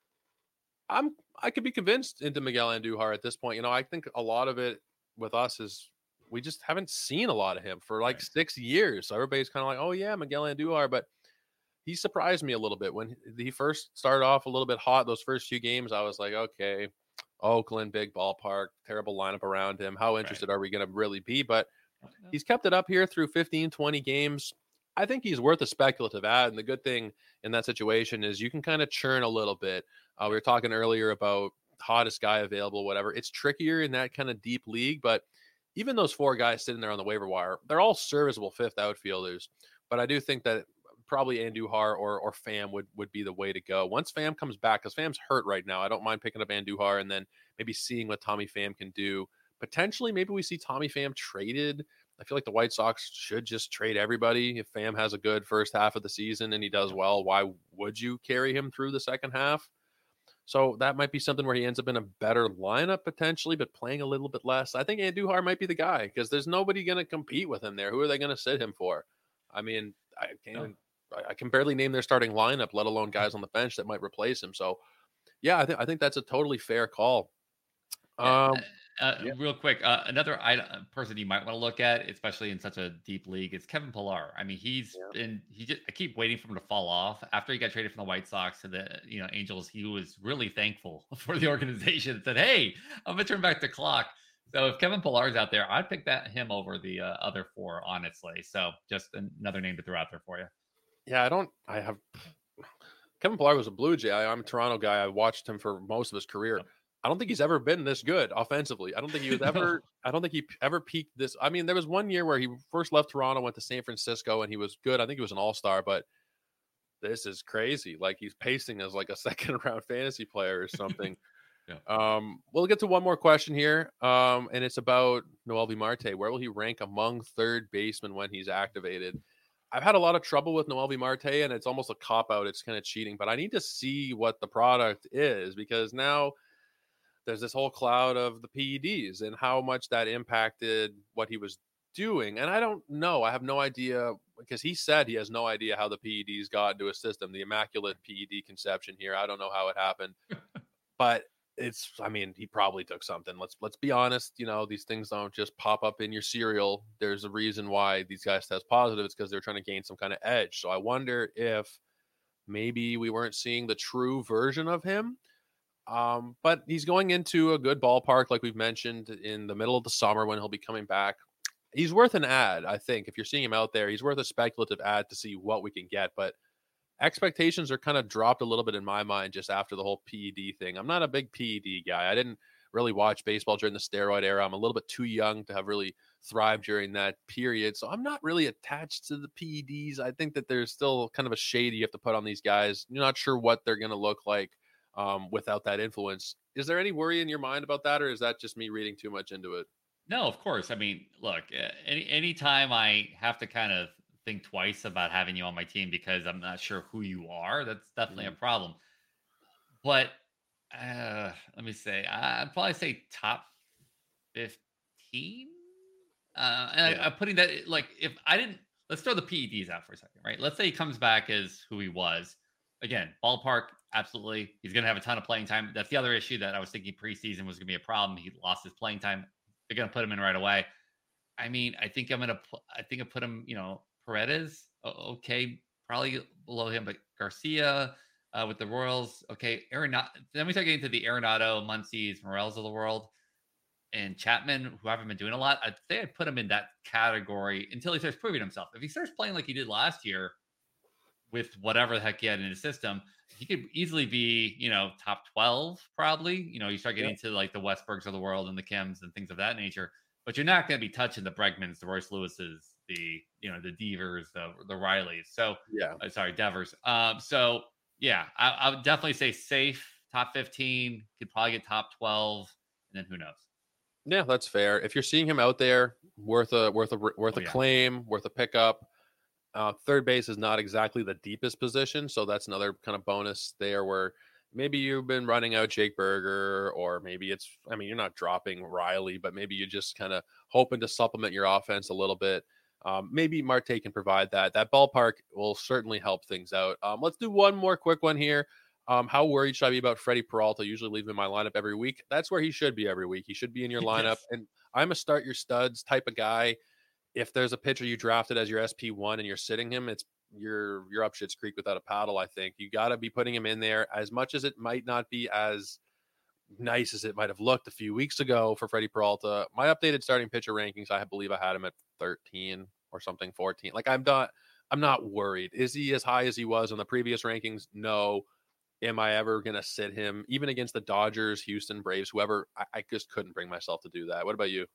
I'm I could be convinced into Miguel Andujar at this point. You know, I think a lot of it with us is we just haven't seen a lot of him for like right. six years. So everybody's kind of like, oh yeah, Miguel Andujar, but he surprised me a little bit when he first started off a little bit hot. Those first few games, I was like, okay, Oakland, big ballpark, terrible lineup around him. How interested right. are we going to really be? But he's kept it up here through fifteen, twenty games. I think he's worth a speculative ad. And the good thing in that situation is you can kind of churn a little bit. Uh, we were talking earlier about hottest guy available, whatever. It's trickier in that kind of deep league. But even those four guys sitting there on the waiver wire, they're all serviceable fifth outfielders. But I do think that probably Andujar or or Pham would, would be the way to go. Once Pham comes back, because Pham's hurt right now, I don't mind picking up Andujar and then maybe seeing what Tommy Pham can do. Potentially, maybe we see Tommy Pham traded. I feel like the White Sox should just trade everybody. If Pham has a good first half of the season and he does well, why would you carry him through the second half? So that might be something where he ends up in a better lineup potentially, but playing a little bit less. I think Andujar might be the guy because there's nobody going to compete with him there. Who are they going to sit him for? I mean, I can't even, I can barely name their starting lineup, let alone guys on the bench that might replace him. So, yeah, I think I think that's a totally fair call. Um, uh, yeah. Real quick, uh, another item, person you might want to look at, especially in such a deep league, is Kevin Pillar. I mean, he's yeah. been he just I keep waiting for him to fall off. After he got traded from the White Sox to the you know Angels, he was really thankful for the organization and said, "Hey, I'm gonna turn back the clock." So if Kevin Pillar's out there, I'd pick that him over the uh, other four, honestly. So just another name to throw out there for you. Yeah, I don't. I have Kevin Pillar was a Blue Jay. I, I'm a Toronto guy. I watched him for most of his career. Yep. I don't think he's ever been this good offensively. I don't think he was ever. no. I don't think he ever peaked this. I mean, there was one year where he first left Toronto, went to San Francisco, and he was good. I think he was an all-star, but this is crazy. Like he's pacing as like a second-round fantasy player or something. yeah. Um, we'll get to one more question here, um, and it's about Noelvi Marte. Where will he rank among third basemen when he's activated? I've had a lot of trouble with Noelvi Marte, and it's almost a cop-out. It's kind of cheating, but I need to see what the product is because now there's this whole cloud of the P E Ds and how much that impacted what he was doing. And I don't know. I have no idea because he said he has no idea how the P E Ds got into his system, the immaculate P E D conception here. I don't know how it happened, but it's, I mean, he probably took something. Let's, let's be honest. You know, these things don't just pop up in your cereal. There's a reason why these guys test positive. It's because they're trying to gain some kind of edge. So I wonder if maybe we weren't seeing the true version of him. Um, but he's going into a good ballpark, like we've mentioned, in the middle of the summer when he'll be coming back. He's worth an ad, I think. If you're seeing him out there, he's worth a speculative ad to see what we can get. But expectations are kind of dropped a little bit in my mind just after the whole P E D thing. I'm not a big P E D guy. I didn't really watch baseball during the steroid era. I'm a little bit too young to have really thrived during that period. So I'm not really attached to the P E Ds. I think that there's still kind of a shade you have to put on these guys. You're not sure what they're going to look like um, without that influence. Is there any worry in your mind about that, or is that just me reading too much into it? No, of course. I mean, look, uh, any anytime I have to kind of think twice about having you on my team because I'm not sure who you are, that's definitely Mhm. a problem. But uh, let me say, I'd probably say top fifteen. Uh, and I, Yeah. I'm putting that like if I didn't, let's throw the P E Ds out for a second, right? Let's say he comes back as who he was. Again, ballpark, absolutely. He's going to have a ton of playing time. That's the other issue that I was thinking preseason was going to be a problem. He lost his playing time. They're going to put him in right away. I mean, I think I'm going to, I think I put him, you know, Paredes, o- okay, probably below him, but Garcia uh, with the Royals, okay. Aaron, then we start getting to the Arenado, Muncies, Morels of the world, and Chapman, who haven't been doing a lot. I'd say I'd put him in that category until he starts proving himself. If he starts playing like he did last year with whatever the heck he had in his system, he could easily be, you know, top twelve, probably. You know, you start getting Yeah. to like the Westbergs of the world and the Kims and things of that nature, but you're not going to be touching the Bregmans, the Royce Lewis's, the, you know, the Devers, the, the Rileys. So, Yeah. uh, sorry, Devers. Um, so, yeah, I, I would definitely say safe, top fifteen, could probably get top twelve, and then who knows? Yeah, that's fair. If you're seeing him out there, worth a worth a worth Oh, a yeah. claim, worth a pickup. Uh, third base is not exactly the deepest position, so that's another kind of bonus there. Where maybe you've been running out Jake Berger, or maybe it's. I mean, you're not dropping Riley, but maybe you're just kind of hoping to supplement your offense a little bit. Um, maybe Marte can provide that. That ballpark will certainly help things out. Um, let's do one more quick one here. Um, how worried should I be about Freddie Peralta? Usually leave him in my lineup every week. That's where he should be every week. He should be in your lineup. Yes. And I'm a start your studs type of guy. If there's a pitcher you drafted as your S P one and you're sitting him, it's you're you're up shit's creek without a paddle. I think you got to be putting him in there as much as it might not be as nice as it might have looked a few weeks ago for Freddie Peralta. My updated starting pitcher rankings, I believe I had him at thirteen or something, fourteen. Like I'm not, I'm not worried. Is he as high as he was on the previous rankings? No. Am I ever going to sit him even against the Dodgers, Houston, Braves, whoever? I, I just couldn't bring myself to do that. What about you?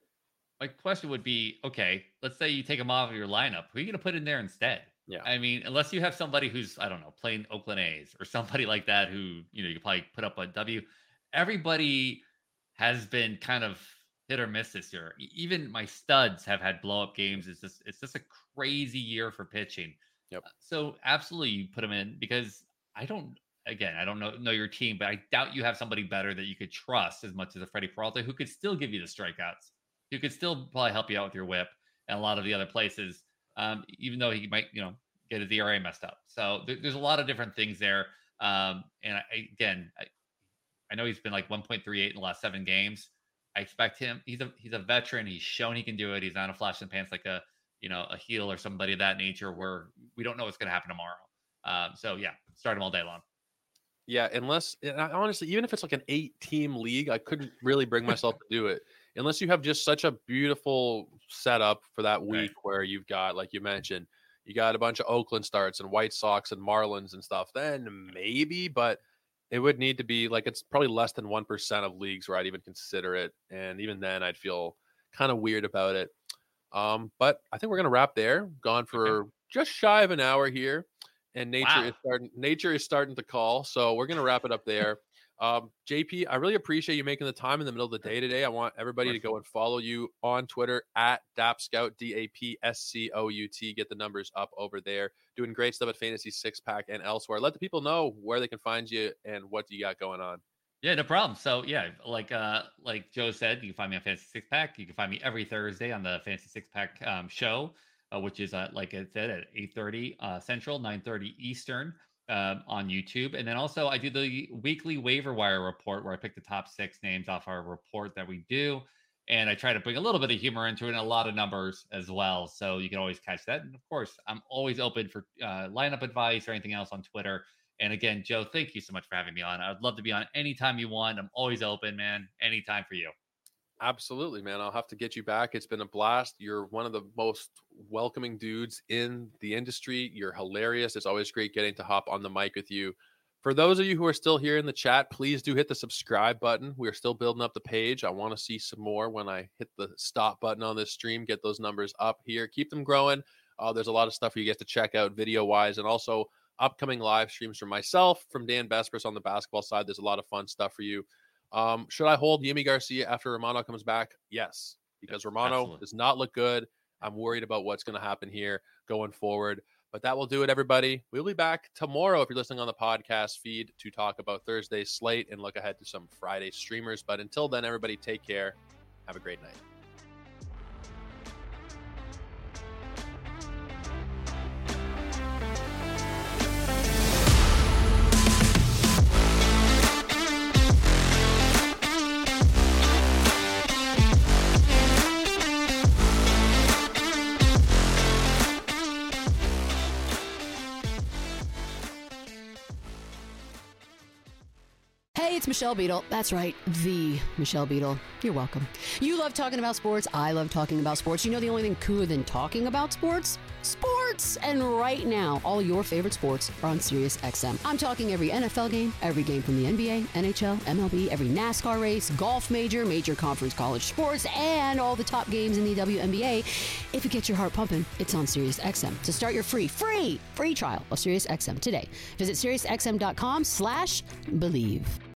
My question would be, okay, let's say you take him off of your lineup. Who are you going to put in there instead? Yeah. I mean, unless you have somebody who's, I don't know, playing Oakland A's or somebody like that who, you know, you could probably put up a W. Everybody has been kind of hit or miss this year. E- Even my studs have had blow up games. It's just, it's just a crazy year for pitching. Yep. Uh, So absolutely you put him in because I don't, again, I don't know, know your team, but I doubt you have somebody better that you could trust as much as a Freddie Peralta who could still give you the strikeouts. Who could still probably help you out with your whip and a lot of the other places, um, even though he might, you know, get his E R A messed up. So there, there's a lot of different things there. Um, and I, again, I, I know he's been like one point three eight in the last seven games. I expect him. He's a he's a veteran. He's shown he can do it. He's not a flash in the pants like a you know a heel or somebody of that nature where we don't know what's going to happen tomorrow. Um, so yeah, start him all day long. Yeah, unless and I- honestly, even if it's like an eight-team league, I couldn't really bring myself to do it. Unless you have just such a beautiful setup for that Right. week where you've got, like you mentioned, you got a bunch of Oakland starts and White Sox and Marlins and stuff, then maybe, but it would need to be like it's probably less than one percent of leagues where I'd even consider it. And even then, I'd feel kind of weird about it. Um, but I think we're gonna wrap there. Gone for just shy of an hour here, and nature Wow. is starting. Nature is starting to call, so we're gonna wrap it up there. Um, J P, I really appreciate you making the time in the middle of the day today. I want everybody to course. go and follow you on Twitter at DapScout, D A P S C O U T. Get the numbers up over there. Doing great stuff at Fantasy Six Pack and elsewhere. Let the people know where they can find you and what you got going on. Yeah, no problem. So yeah, like uh like Joe said, you can find me on Fantasy Six Pack. You can find me every Thursday on the Fantasy Six Pack um, show, uh, which is uh, like I said at eight thirty uh, Central, nine thirty Eastern um, on YouTube. And then also I do the weekly waiver wire report where I pick the top six names off our report that we do. And I try to bring a little bit of humor into it and a lot of numbers as well. So you can always catch that. And of course, I'm always open for uh, lineup advice or anything else on Twitter. And again, Joe, thank you so much for having me on. I'd love to be on anytime you want. I'm always open, man. Anytime for you. Absolutely, man. I'll have to get you back. It's been a blast. You're one of the most welcoming dudes in the industry. You're hilarious. It's always great getting to hop on the mic with you. For those of you who are still here in the chat, please do hit the subscribe button. We're still building up the page. I want to see some more when I hit the stop button on this stream. Get those numbers up here. Keep them growing. Uh, there's a lot of stuff you get to check out video-wise, and also upcoming live streams from myself, from Dan Besbris on the basketball side. There's a lot of fun stuff for you. Um, should I hold Yimi Garcia after Romano comes back? Yes, because Romano Absolutely. does not look good. I'm worried about what's going to happen here going forward. But that will do it, everybody. We'll be back tomorrow if you're listening on the podcast feed to talk about Thursday's slate and look ahead to some Friday streamers. But until then, everybody, take care. Have a great night. Hey, it's Michelle Beadle. That's right, the Michelle Beadle. You're welcome. You love talking about sports. I love talking about sports. You know the only thing cooler than talking about sports? Sports! And right now, all your favorite sports are on Sirius X M. I'm talking every N F L game, every game from the N B A, N H L, M L B, every NASCAR race, golf major, major conference college sports, and all the top games in the W N B A. If it gets your heart pumping, it's on Sirius X M. To start your free, free, free trial of Sirius X M today, visit SiriusXM.com slash believe.